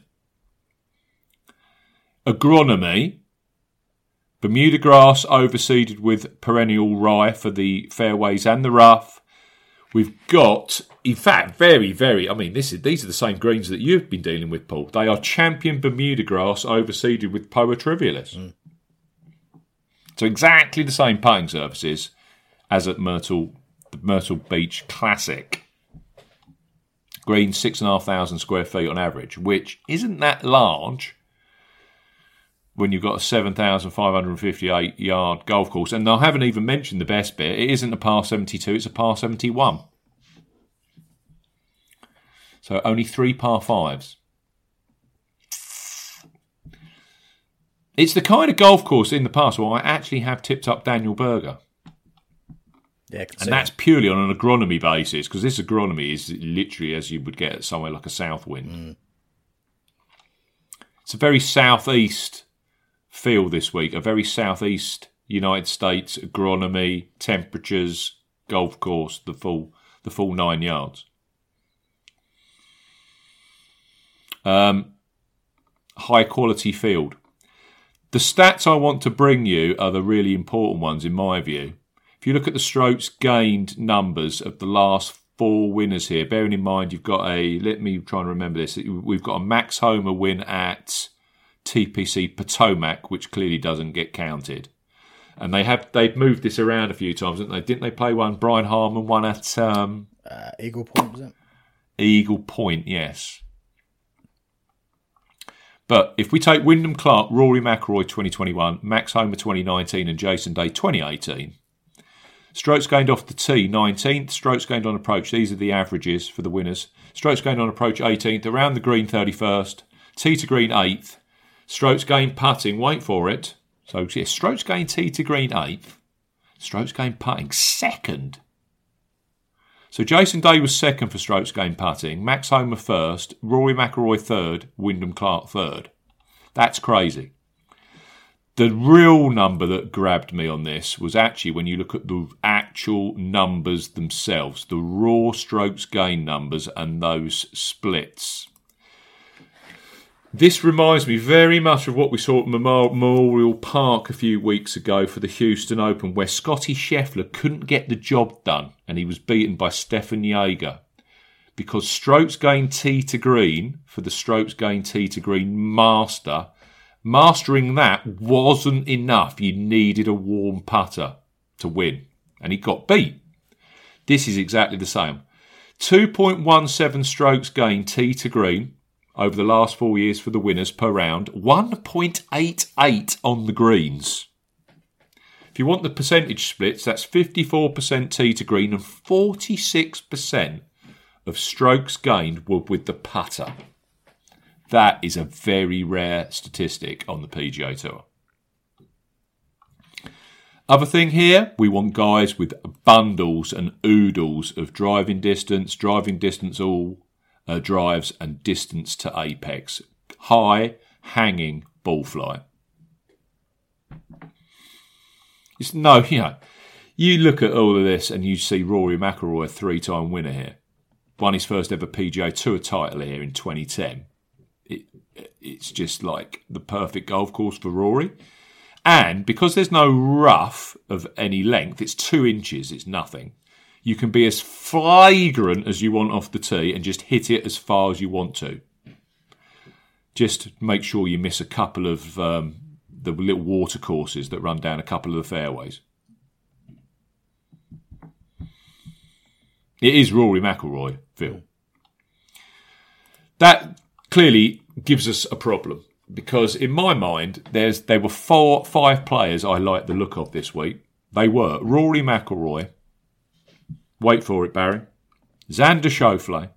Agronomy. Bermuda grass overseeded with perennial rye for the fairways and the rough. We've got, in fact, very, very, I mean, this is these are the same greens that you've been dealing with, Paul. They are champion Bermuda grass overseeded with Poa trivialis. Mm. So exactly the same putting surfaces as at Myrtle, the Myrtle Beach Classic. Green, six and a half thousand square feet on average, which isn't that large when you've got a seven thousand five hundred fifty-eight yard golf course. And I haven't even mentioned the best bit. It isn't a par seventy-two, it's a par seventy-one. So only three par fives. It's the kind of golf course in the past where I actually have tipped up Daniel Berger.
Yeah,
and that's purely on an agronomy basis, because this agronomy is literally as you would get somewhere like a Southwind. Mm. It's a very southeast feel this week, a very southeast United States agronomy, temperatures, golf course, the full the full nine yards. Um, high quality field. The stats I want to bring you are the really important ones in my view. If you look at the strokes gained numbers of the last four winners here, bearing in mind you've got a, let me try and remember this, we've got a Max Homer win at T P C Potomac, which clearly doesn't get counted. And they have, they've moved this around a few times, haven't they? Didn't they play one, Brian Harman, one at um,
uh, Eagle Point, was it?
Eagle Point, yes. But if we take Wyndham Clark, Rory McIlroy twenty twenty-one, Max Homer twenty nineteen and Jason Day twenty eighteen, Strokes gained off the tee, nineteenth. Strokes gained on approach, these are the averages for the winners. Strokes gained on approach, eighteenth. Around the green, thirty-first. Tee to green, eighth. Strokes gained putting, wait for it. So, yeah, strokes gained tee to green, eighth. Strokes gained putting, second. So Jason Day was second for strokes gained putting. Max Homa first. Rory McIlroy third. Wyndham Clark third. That's crazy. The real number that grabbed me on this was actually when you look at the actual numbers themselves, the raw strokes gained numbers and those splits. This reminds me very much of what we saw at Memorial Park a few weeks ago for the Houston Open, where Scotty Scheffler couldn't get the job done and he was beaten by Stefan Jaeger. Because strokes gained tee to green for the strokes gained tee to green master, mastering that wasn't enough. You needed a warm putter to win. And he got beat. This is exactly the same. two point one seven strokes gained tee to green over the last four years for the winners per round. one point eight eight on the greens. If you want the percentage splits, that's fifty-four percent tee to green and forty-six percent of strokes gained were with the putter. That is a very rare statistic on the P G A Tour. Other thing here, we want guys with bundles and oodles of driving distance, driving distance all uh, drives and distance to apex. High, hanging ball flight. It's no, you know, you look at all of this and you see Rory McIlroy, a three-time winner here. Won his first ever P G A Tour title here in twenty ten. It, it's just like the perfect golf course for Rory. And because there's no rough of any length, it's two inches, it's nothing. You can be as flagrant as you want off the tee and just hit it as far as you want to. Just make sure you miss a couple of um, the little water courses that run down a couple of the fairways. It is Rory McIlroy, Phil. That clearly gives us a problem because in my mind, there's there were four, five players I liked the look of this week. They were Rory McIlroy. Wait for it, Barry. Xander Schauffele.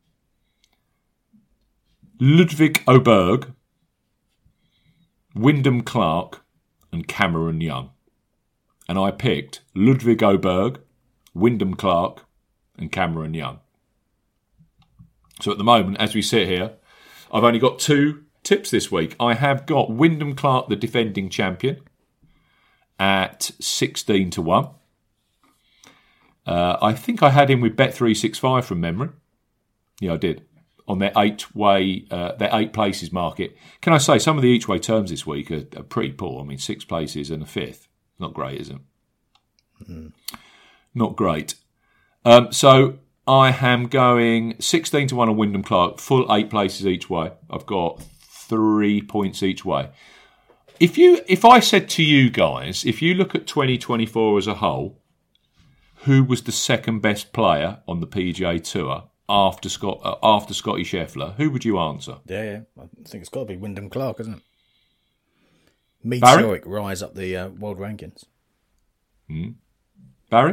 Ludwig Oberg. Wyndham Clark and Cameron Young. And I picked Ludwig Oberg, Wyndham Clark and Cameron Young. So at the moment, as we sit here, I've only got two tips this week. I have got Wyndham Clark, the defending champion, at sixteen to one. Uh, I think I had him with Bet three sixty-five from memory. Yeah, I did. On their eight-way, uh, their eight places market. Can I say some of the each-way terms this week are, are pretty poor? I mean, six places and a fifth. Not great, is it? Mm. Not great. Um, so I am going sixteen to one on Wyndham Clark, full eight places each way. I've got three points each way. If you, if I said to you guys, if you look at twenty twenty-four as a whole, who was the second best player on the P G A Tour after Scott uh, after Scotty Scheffler, who would you answer?
Yeah, yeah. I think it's got to be Wyndham Clark, isn't it? Meteoric Barry? Rise up the uh, world rankings.
Mm. Barry?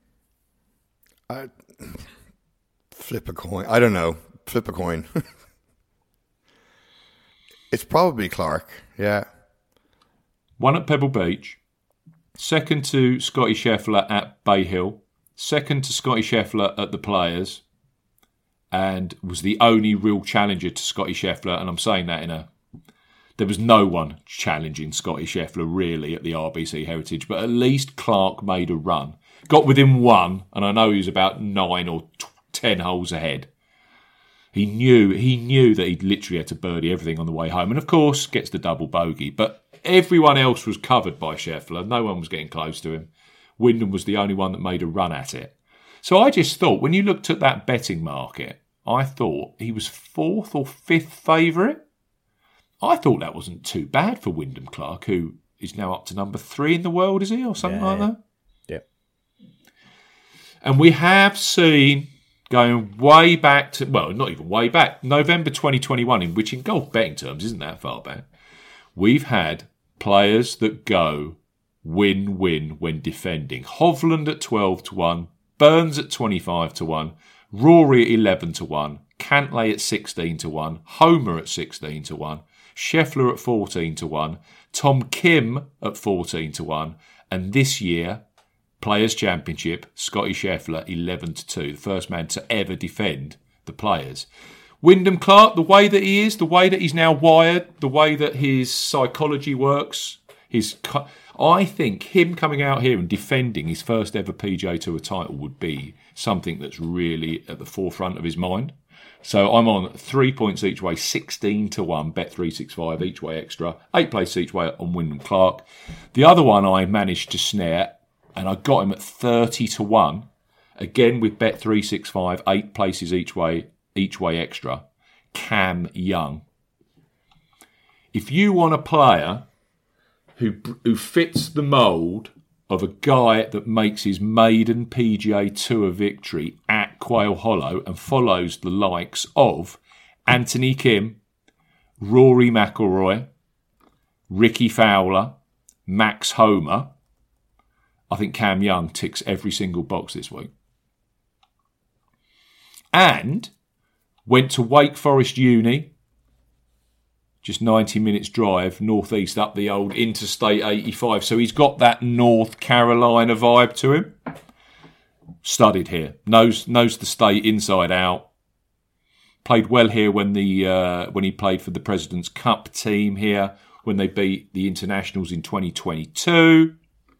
I flip a coin. I don't know. Flip a coin. It's probably Clark. Yeah.
One at Pebble Beach. Second to Scotty Scheffler at Bay Hill. Second to Scotty Scheffler at the Players. And was the only real challenger to Scotty Scheffler. And I'm saying that in a... There was no one challenging Scotty Scheffler really at the R B C Heritage. But at least Clark made a run. Got within one. And I know he was about nine or ten holes ahead. He knew he knew that he'd literally had to birdie everything on the way home. And of course, gets the double bogey. But everyone else was covered by Scheffler. No one was getting close to him. Wyndham was the only one that made a run at it. So I just thought, when you looked at that betting market, I thought he was fourth or fifth favourite. I thought that wasn't too bad for Wyndham Clark, who is now up to number three in the world, is he? Or something
yeah,
like
yeah.
that?
Yep.
And we have seen... Going way back to, well, not even way back, November twenty twenty-one, in which in golf betting terms isn't that far back, we've had players that go win-win when defending. Hovland at twelve to one, Burns at twenty-five to one, Rory at eleven to one, Cantlay at sixteen to one, Homer at sixteen to one, Scheffler at fourteen to one, Tom Kim at fourteen to one, and this year, Players' Championship, Scotty Scheffler eleven to two, the first man to ever defend the Players. Wyndham Clark, the way that he is, the way that he's now wired, the way that his psychology works, his, I think him coming out here and defending his first ever P G A Tour title would be something that's really at the forefront of his mind. So I'm on three points each way, sixteen to one, bet three sixty-five each way extra, eight places each way on Wyndham Clark. The other one I managed to snare, and I got him at thirty to one, again with bet three sixty-five, eight places each way, each way extra, Cam Young. If you want a player who who fits the mould of a guy that makes his maiden P G A Tour victory at Quail Hollow and follows the likes of Anthony Kim, Rory McIlroy, Ricky Fowler, Max Homer, I think Cam Young ticks every single box this week. And went to Wake Forest Uni, just ninety minutes drive northeast up the old Interstate eighty-five. So he's got that North Carolina vibe to him. Studied here, knows knows the state inside out. Played well here when the uh, when he played for the President's Cup team here when they beat the Internationals in twenty twenty-two.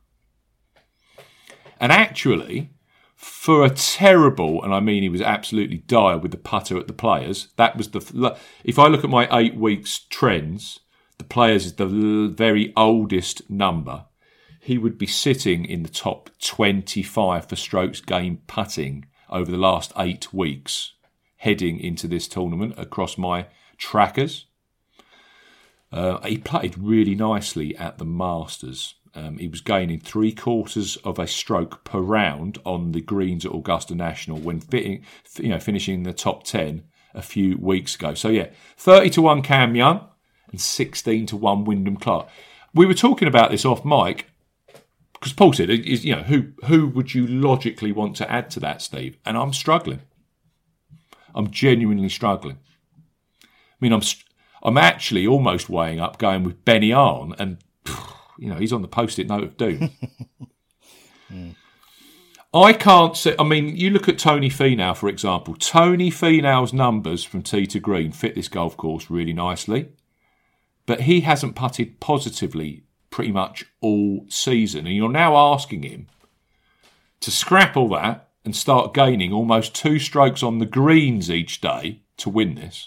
And actually, for a terrible, and I mean he was absolutely dire with the putter at the Players, that was the, if I look at my eight weeks trends, the Players is the very oldest number. He would be sitting in the top twenty-five for strokes gained putting over the last eight weeks, heading into this tournament across my trackers. Uh, he played really nicely at the Masters. Um, he was gaining three quarters of a stroke per round on the greens at Augusta National when fitting, you know, finishing in the top ten a few weeks ago. So yeah, thirty to one Cam Young and sixteen to one Wyndham Clark. We were talking about this off mic because Paul said, "Is you know who who would you logically want to add to that, Steve?" And I'm struggling. I'm genuinely struggling. I mean, I'm I'm actually almost weighing up going with Benny Arn and. You know, he's on the post-it note of doom. mm. I can't say... I mean, you look at Tony Finau, for example. Tony Finau's numbers from tee to green fit this golf course really nicely. But he hasn't putted positively pretty much all season. And you're now asking him to scrap all that and start gaining almost two strokes on the greens each day to win this.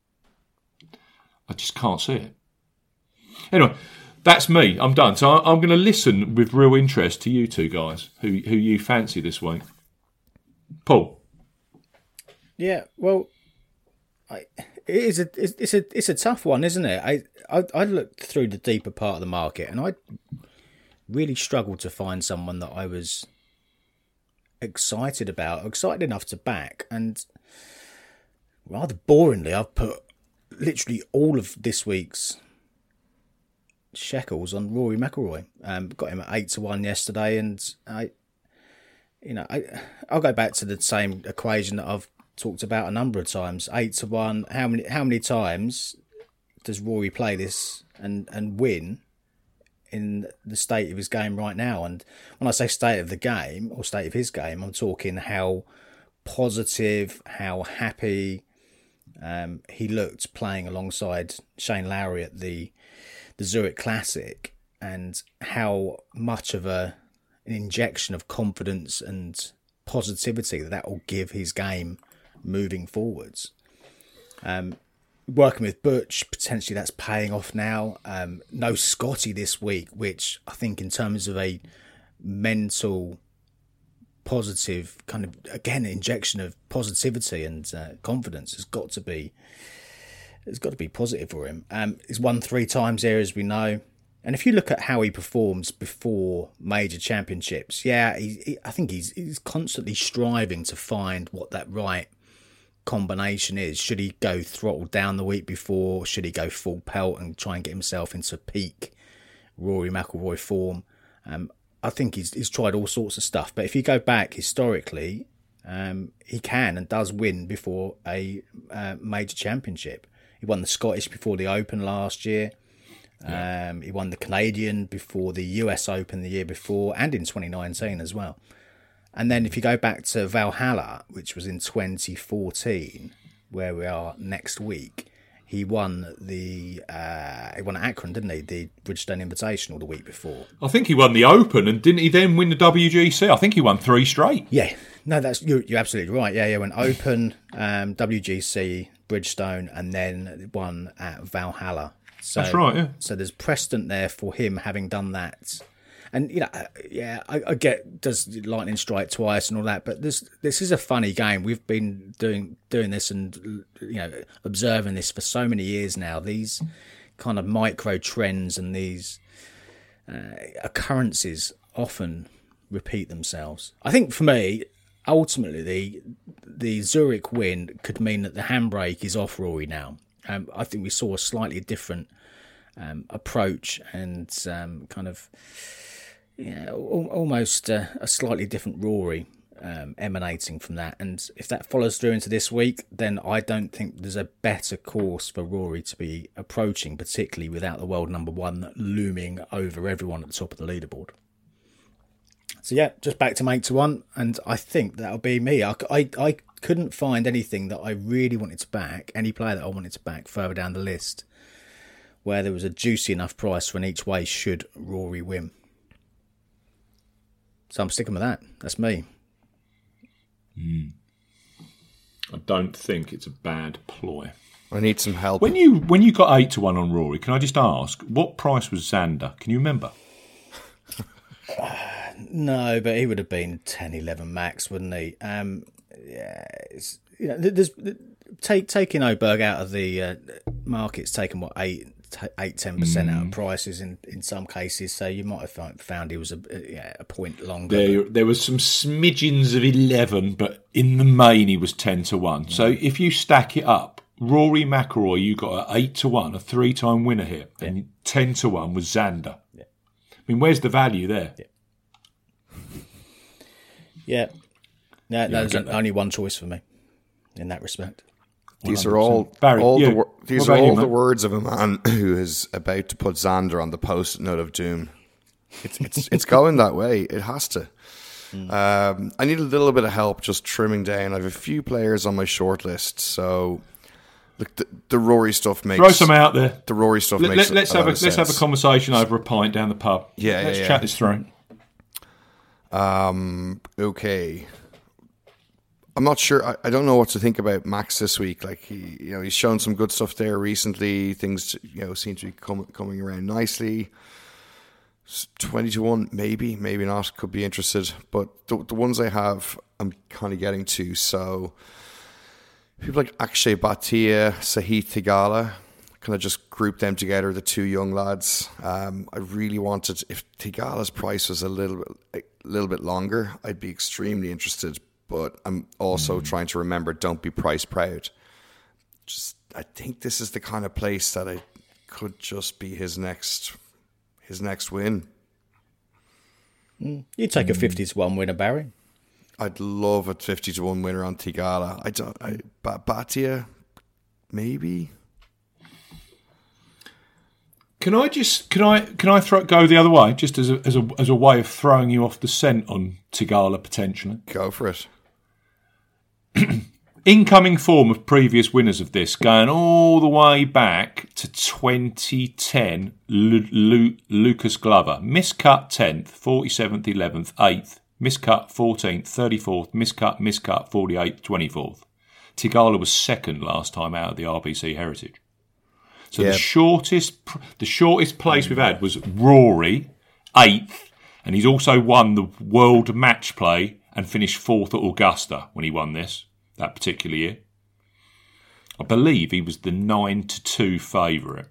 I just can't see it. Anyway... That's me. I'm done. So I'm going to listen with real interest to you two guys, who who you fancy this week. Paul.
Yeah, well, I, it is a it's, it's a it's a tough one, isn't it? I, I I looked through the deeper part of the market, and I really struggled to find someone that I was excited about, excited enough to back, and rather boringly, I've put literally all of this week's shekels on Rory McIlroy. Um, got him at eight to one yesterday, and I, you know, I, I'll go back to the same equation that I've talked about a number of times. Eight to one. How many? How many times does Rory play this and and win in the state of his game right now? And when I say state of the game or state of his game, I'm talking how positive, how happy um, he looked playing alongside Shane Lowry at the. the Zurich Classic, and how much of a an injection of confidence and positivity that that will give his game moving forwards. Um, working with Butch, potentially that's paying off now. Um, no Scotty this week, which I think in terms of a mental positive kind of, again, injection of positivity and uh, confidence has got to be It's got to be positive for him. Um, he's won three times here, as we know. And if you look at how he performs before major championships, yeah, he, he, I think he's, he's constantly striving to find what that right combination is. Should he go throttle down the week before? Should he go full pelt and try and get himself into peak Rory McIlroy form? Um, I think he's he's tried all sorts of stuff. But if you go back historically, um, he can and does win before a uh, major championship. He won the Scottish before the Open last year. Yeah. Um, he won the Canadian before the U S Open the year before, and in twenty nineteen as well. And then if you go back to Valhalla, which was in twenty fourteen, where we are next week, he won the uh, he won at Akron, didn't he? The Bridgestone Invitational the week before.
I think he won the Open, and didn't he then win the W G C? I think he won three straight.
Yeah, no, that's you're, you're absolutely right. Yeah, yeah, went Open, um, W G C, Bridgestone, and then one at Valhalla. So,
that's right. Yeah.
So there's precedent there for him having done that. And, you know, yeah, I, I get, does lightning strike twice and all that, but this this is a funny game. We've been doing doing this and, you know, observing this for so many years now. These kind of micro trends and these uh, occurrences often repeat themselves. I think for me, ultimately, the, the Zurich win could mean that the handbrake is off Rory now. Um, I think we saw a slightly different um, approach and um, kind of... Yeah, almost uh, a slightly different Rory um, emanating from that. And if that follows through into this week, then I don't think there's a better course for Rory to be approaching, particularly without the world number one looming over everyone at the top of the leaderboard. So yeah, just back to make to one, and I think that'll be me. I, I, I couldn't find anything that I really wanted to back, any player that I wanted to back further down the list, where there was a juicy enough price for an each way should Rory win. So I'm sticking with that. That's me.
Mm. I don't think it's a bad ploy.
I need some help.
When you when you got eight to one on Rory, can I just ask what price was Xander? Can you remember?
uh, no, but he would have been ten, eleven max, wouldn't he? Um, yeah, it's, you know, there's take taking Oberg out of the uh, market's taken what eight. Eight ten percent out of prices in, in some cases, so you might have found he was a, yeah, a point longer.
There,
but...
there was some smidgens of eleven, but in the main he was ten to one. Mm. So if you stack it up, Rory McIlroy, you got an eight to one, a three time winner here, yeah. and ten to one was Xander. Yeah. I mean, where's the value there?
Yeah, yeah. No, yeah, there's only one choice for me in that respect.
These are all
Barry,
all
yeah.
the these
what
are all
you,
the words of a man who is about to put Xander on the post-it note of doom. It's it's it's going that way. It has to. Mm. Um, I need a little bit of help just trimming down. I have a few players on my short list, so look, the, the Rory stuff makes
throw some out there.
The Rory stuff
let,
makes.
Let, let's
a
have a
let's
sense. have a conversation over a pint down the pub.
Yeah,
let's
yeah, yeah.
chat this through.
Um. Okay. I'm not sure. I, I don't know what to think about Max this week. Like he, you know, he's shown some good stuff there recently. Things, you know, seem to be com- coming around nicely. Twenty to one, maybe, maybe not. Could be interested, but the, the ones I have, I'm kind of getting to. So people like Akshay Bhatia, Sahith Theegala, kind of just group them together. The two young lads. Um, I really wanted, if Theegala's price was a little bit, a little bit longer, I'd be extremely interested. But I'm also mm. trying to remember, don't be price proud. Just, I think this is the kind of place that I could just be his next, his next win.
Mm. You'd take mm. a fifty to one winner, Barry.
I'd love a fifty to one winner on Theegala. I don't, I, Bhatia, maybe.
Can I just can I can I throw, go the other way just as a as a as a way of throwing you off the scent on Theegala potentially?
Go for it.
Incoming form of previous winners of this, going all the way back to twenty ten. Lu- Lu- Lucas Glover, miscut tenth, forty-seventh, eleventh, eighth, miscut fourteenth, thirty-fourth, miscut, miscut forty-eighth, twenty-fourth. Theegala was second last time out of the R B C Heritage. So yeah. the shortest the shortest place we've had was Rory, eighth, and he's also won the World Match Play and finished fourth at Augusta when he won this, that particular year. I believe he was the nine to two favourite.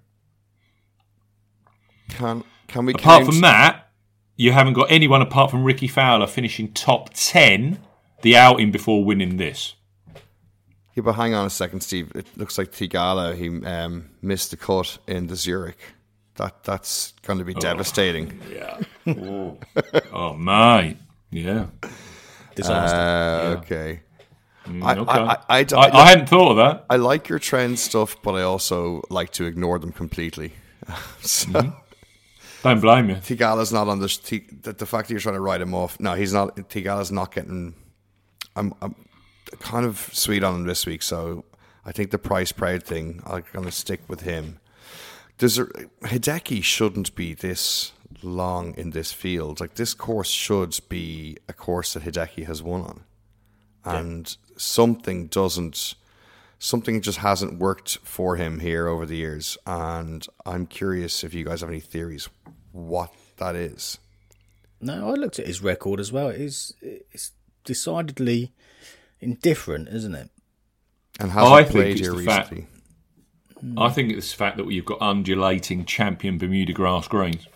Can can we
Apart
count?
from that, you haven't got anyone apart from Ricky Fowler finishing top ten the outing before winning this.
Yeah, but hang on a second, Steve. It looks like Theegala, he um, missed the cut in the Zurich. That that's going to be devastating.
Yeah. Oh, oh mate. Yeah.
Disaster.
Uh,
Yeah.
Okay.
Mm,
I,
okay.
I, I, I,
I, I hadn't thought of that.
I like your trend stuff, but I also like to ignore them completely. so,
Mm-hmm. Don't blame you.
Tigala's not on the, T- the the fact that you're trying to write him off. No, he's not. Tigala's not getting. I'm, I'm kind of sweet on him this week, so I think the price proud thing. I'm going to stick with him. There's a, Hideki shouldn't be this long in this field. Like, this course should be a course that Hideki has won on, and yeah. something doesn't. Something just hasn't worked for him here over the years, and I'm curious if you guys have any theories what that is.
No, I looked at his record as well. It's, it's decidedly indifferent, isn't it?
And hasn't
I
played
think it's
here
the
recently.
fact, I think it's the fact that you've got undulating champion Bermuda grass greens.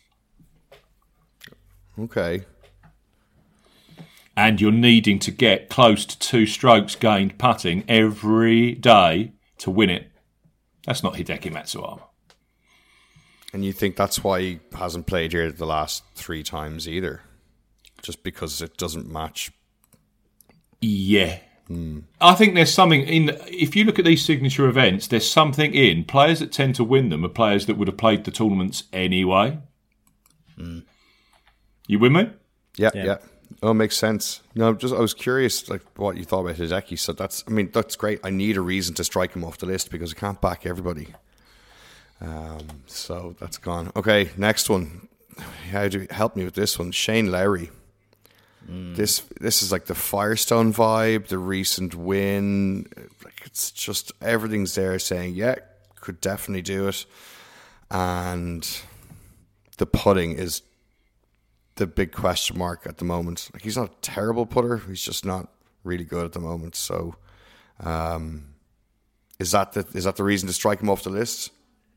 Okay.
And you're needing to get close to two strokes gained putting every day to win it. That's not Hideki Matsuyama.
And you think that's why he hasn't played here the last three times either? Just because it doesn't match?
Yeah. Mm. I think there's something in... If you look at these signature events, there's something in... Players that tend to win them are players that would have played the tournaments anyway. Mm. You with me?
Yeah, yeah. yeah. Oh, it makes sense. No, just I was curious, like what you thought about Hideki. So that's, I mean, that's great. I need a reason to strike him off the list because I can't back everybody. Um, so that's gone. Okay, next one. How do you help me with this one? Shane Lowry. Mm. This this is like the Firestone vibe, the recent win. Like, it's just everything's there saying, yeah, could definitely do it. And the putting is the big question mark at the moment. Like, he's not a terrible putter. He's just not really good at the moment. So, um, is that the is that the reason to strike him off the list?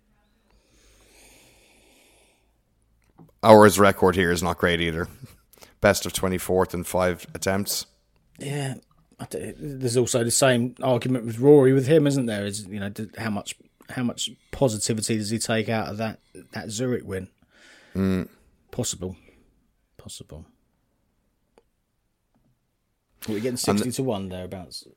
Our record here is not great either. Best of twenty-fourth in five attempts.
Yeah, there's also the same argument with Rory with him, isn't there? Is, you know, how much how much positivity does he take out of that that Zurich win?
Mm.
Possible. Possible. We're getting sixty to one thereabouts.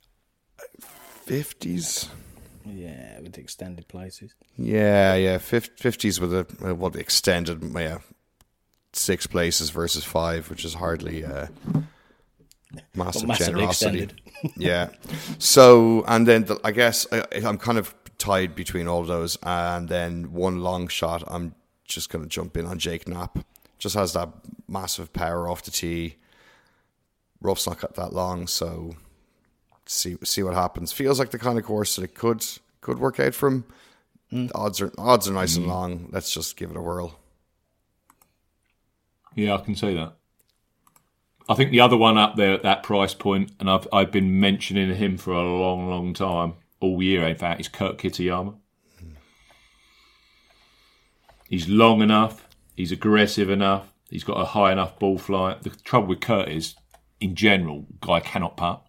Fifties.
Yeah, with the extended places.
Yeah, yeah, fifties with the what the extended, yeah, six places versus five, which is hardly uh, massive
well,
generosity. Yeah. So, and then the, I guess I, I'm kind of tied between all of those, and then one long shot. I'm just going to jump in on Jake Knapp. Just has that massive power off the tee. Rough's not got that long, so see see what happens. Feels like the kind of course that it could could work out for him. Mm. The odds are odds are nice mm. and long. Let's just give it a whirl.
Yeah, I can see that. I think the other one up there at that price point, and I've I've been mentioning him for a long, long time, all year in fact, is Kurt Kitayama. Mm. He's long enough. He's aggressive enough. He's got a high enough ball flight. The trouble with Kurt is, in general, guy cannot putt.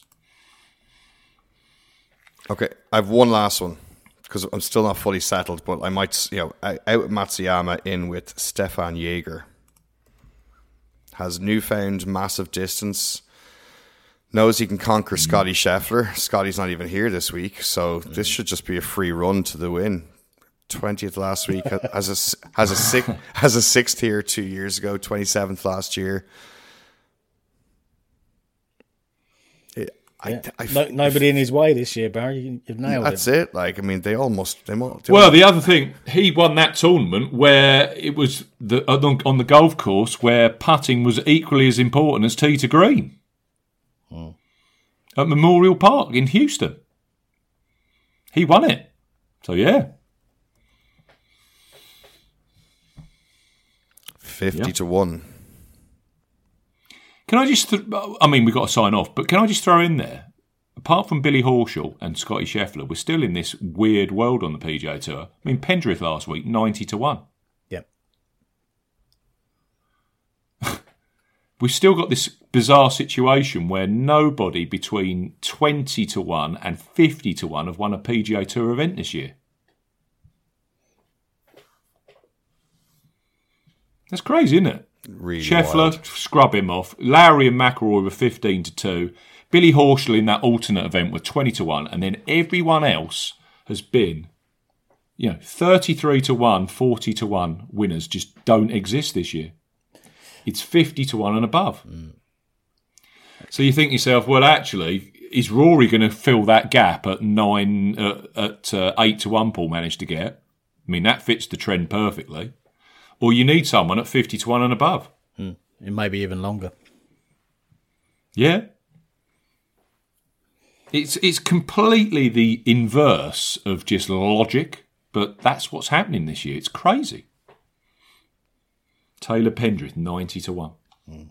Okay, I have one last one because I'm still not fully settled, but I might, you know, out with Matsuyama, in with Stefan Jaeger. Has newfound massive distance. Knows he can conquer Scotty Scheffler. Scotty's not even here this week, so this should just be a free run to the win. twentieth last week, has a has a six, has a sixth here two years ago, twenty-seventh last year. It,
yeah.
I, I,
no, nobody in his way this year, Barry. You've nailed
that's
it.
That's it. Like, I mean, they almost. They, they
well,
almost,
the other thing, he won that tournament where it was the on the golf course where putting was equally as important as tee to green. Hmm. At Memorial Park in Houston. He won it. So, yeah.
fifty yeah. to one.
Can I just, th- I mean, we've got to sign off, but can I just throw in there, apart from Billy Horschel and Scotty Scheffler, we're still in this weird world on the P G A Tour. I mean, Pendrith last week, ninety to one.
Yep.
We've still got this bizarre situation where nobody between twenty to one and fifty to one have won a P G A Tour event this year. That's crazy, isn't it?
Really
Scheffler,
wild.
scrub him off. Lowry and McIlroy were fifteen to two. Billy Horschel in that alternate event were twenty to one. And then everyone else has been, you know, thirty-three to one, forty to one winners just don't exist this year. It's fifty to one and above. Mm. So you think to yourself, well, actually, is Rory going to fill that gap at nine, uh, at uh, eight to one? Paul managed to get. I mean, that fits the trend perfectly. Or you need someone at fifty to one and above.
Mm. It may be even longer.
Yeah. It's it's completely the inverse of just logic, but that's what's happening this year. It's crazy. Taylor Pendrith, ninety to one.
Mm.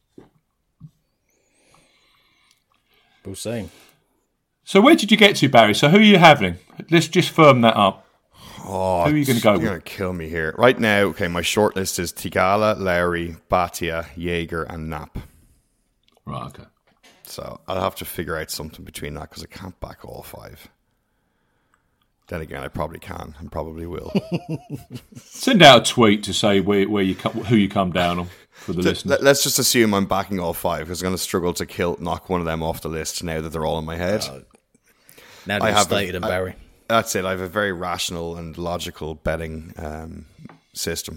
We'll see.
So where did you get to, Barry? So who are you having? Let's just firm that up.
Oh,
who are you going to go
you're
with?
You're going to kill me here. Right now, okay, my short list is Tigala, Lowry, Bhatia, Jaeger, and Knapp.
Right, okay.
So I'll have to figure out something between that because I can't back all five. Then again, I probably can and probably will.
Send out a tweet to say where, where you come, who you come down on for the listeners.
Let's just assume I'm backing all five because I'm going to struggle to kill knock one of them off the list now that they're all in my head. Uh,
now that you've stated them, Barry.
That's it. I have a very rational and logical betting um, system.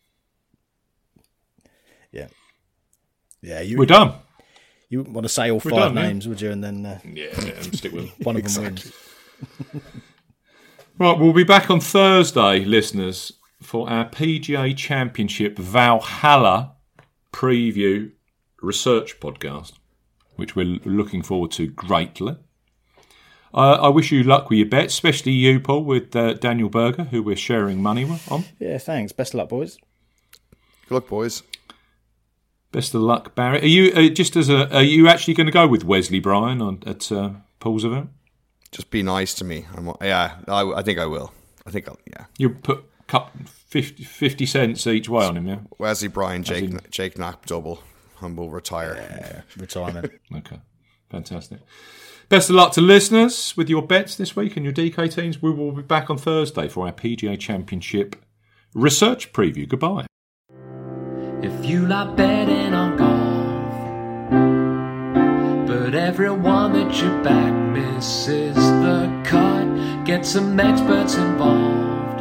Yeah. Yeah. You,
We're done.
You want to say all
We're
five
done,
names,
yeah?
would you? And then uh,
yeah, yeah, stick with them.
one of
exactly.
them wins.
Right, we'll be back on Thursday, listeners, for our P G A Championship Valhalla preview research podcast, which we're looking forward to greatly. Uh, I wish you luck with your bets, especially you, Paul, with uh, Daniel Berger, who we're sharing money with, on.
Yeah, thanks. Best of luck, boys.
Good luck, boys.
Best of luck, Barry. Are you uh, just as a? Are you actually going to go with Wesley Bryan on at uh, Paul's event?
Just be nice to me. I'm, yeah, I, I think I will. I think I'll. Yeah.
You put cup fifty, fifty cents each way on him, yeah.
Wesley Bryan, Jake
in...
Jake Knapp double, and we'll retire.
Yeah, retirement.
Okay, fantastic. Best of luck to listeners with your bets this week and your D K teams. We will be back on Thursday for our P G A Championship research preview. Goodbye.
If you like betting on golf, but everyone that you back misses the cut, get some experts involved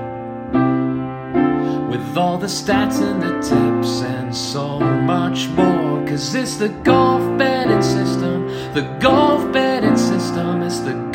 with all the stats and the tips and so much more. Cause it's the golf betting system, the golf betting system, it's the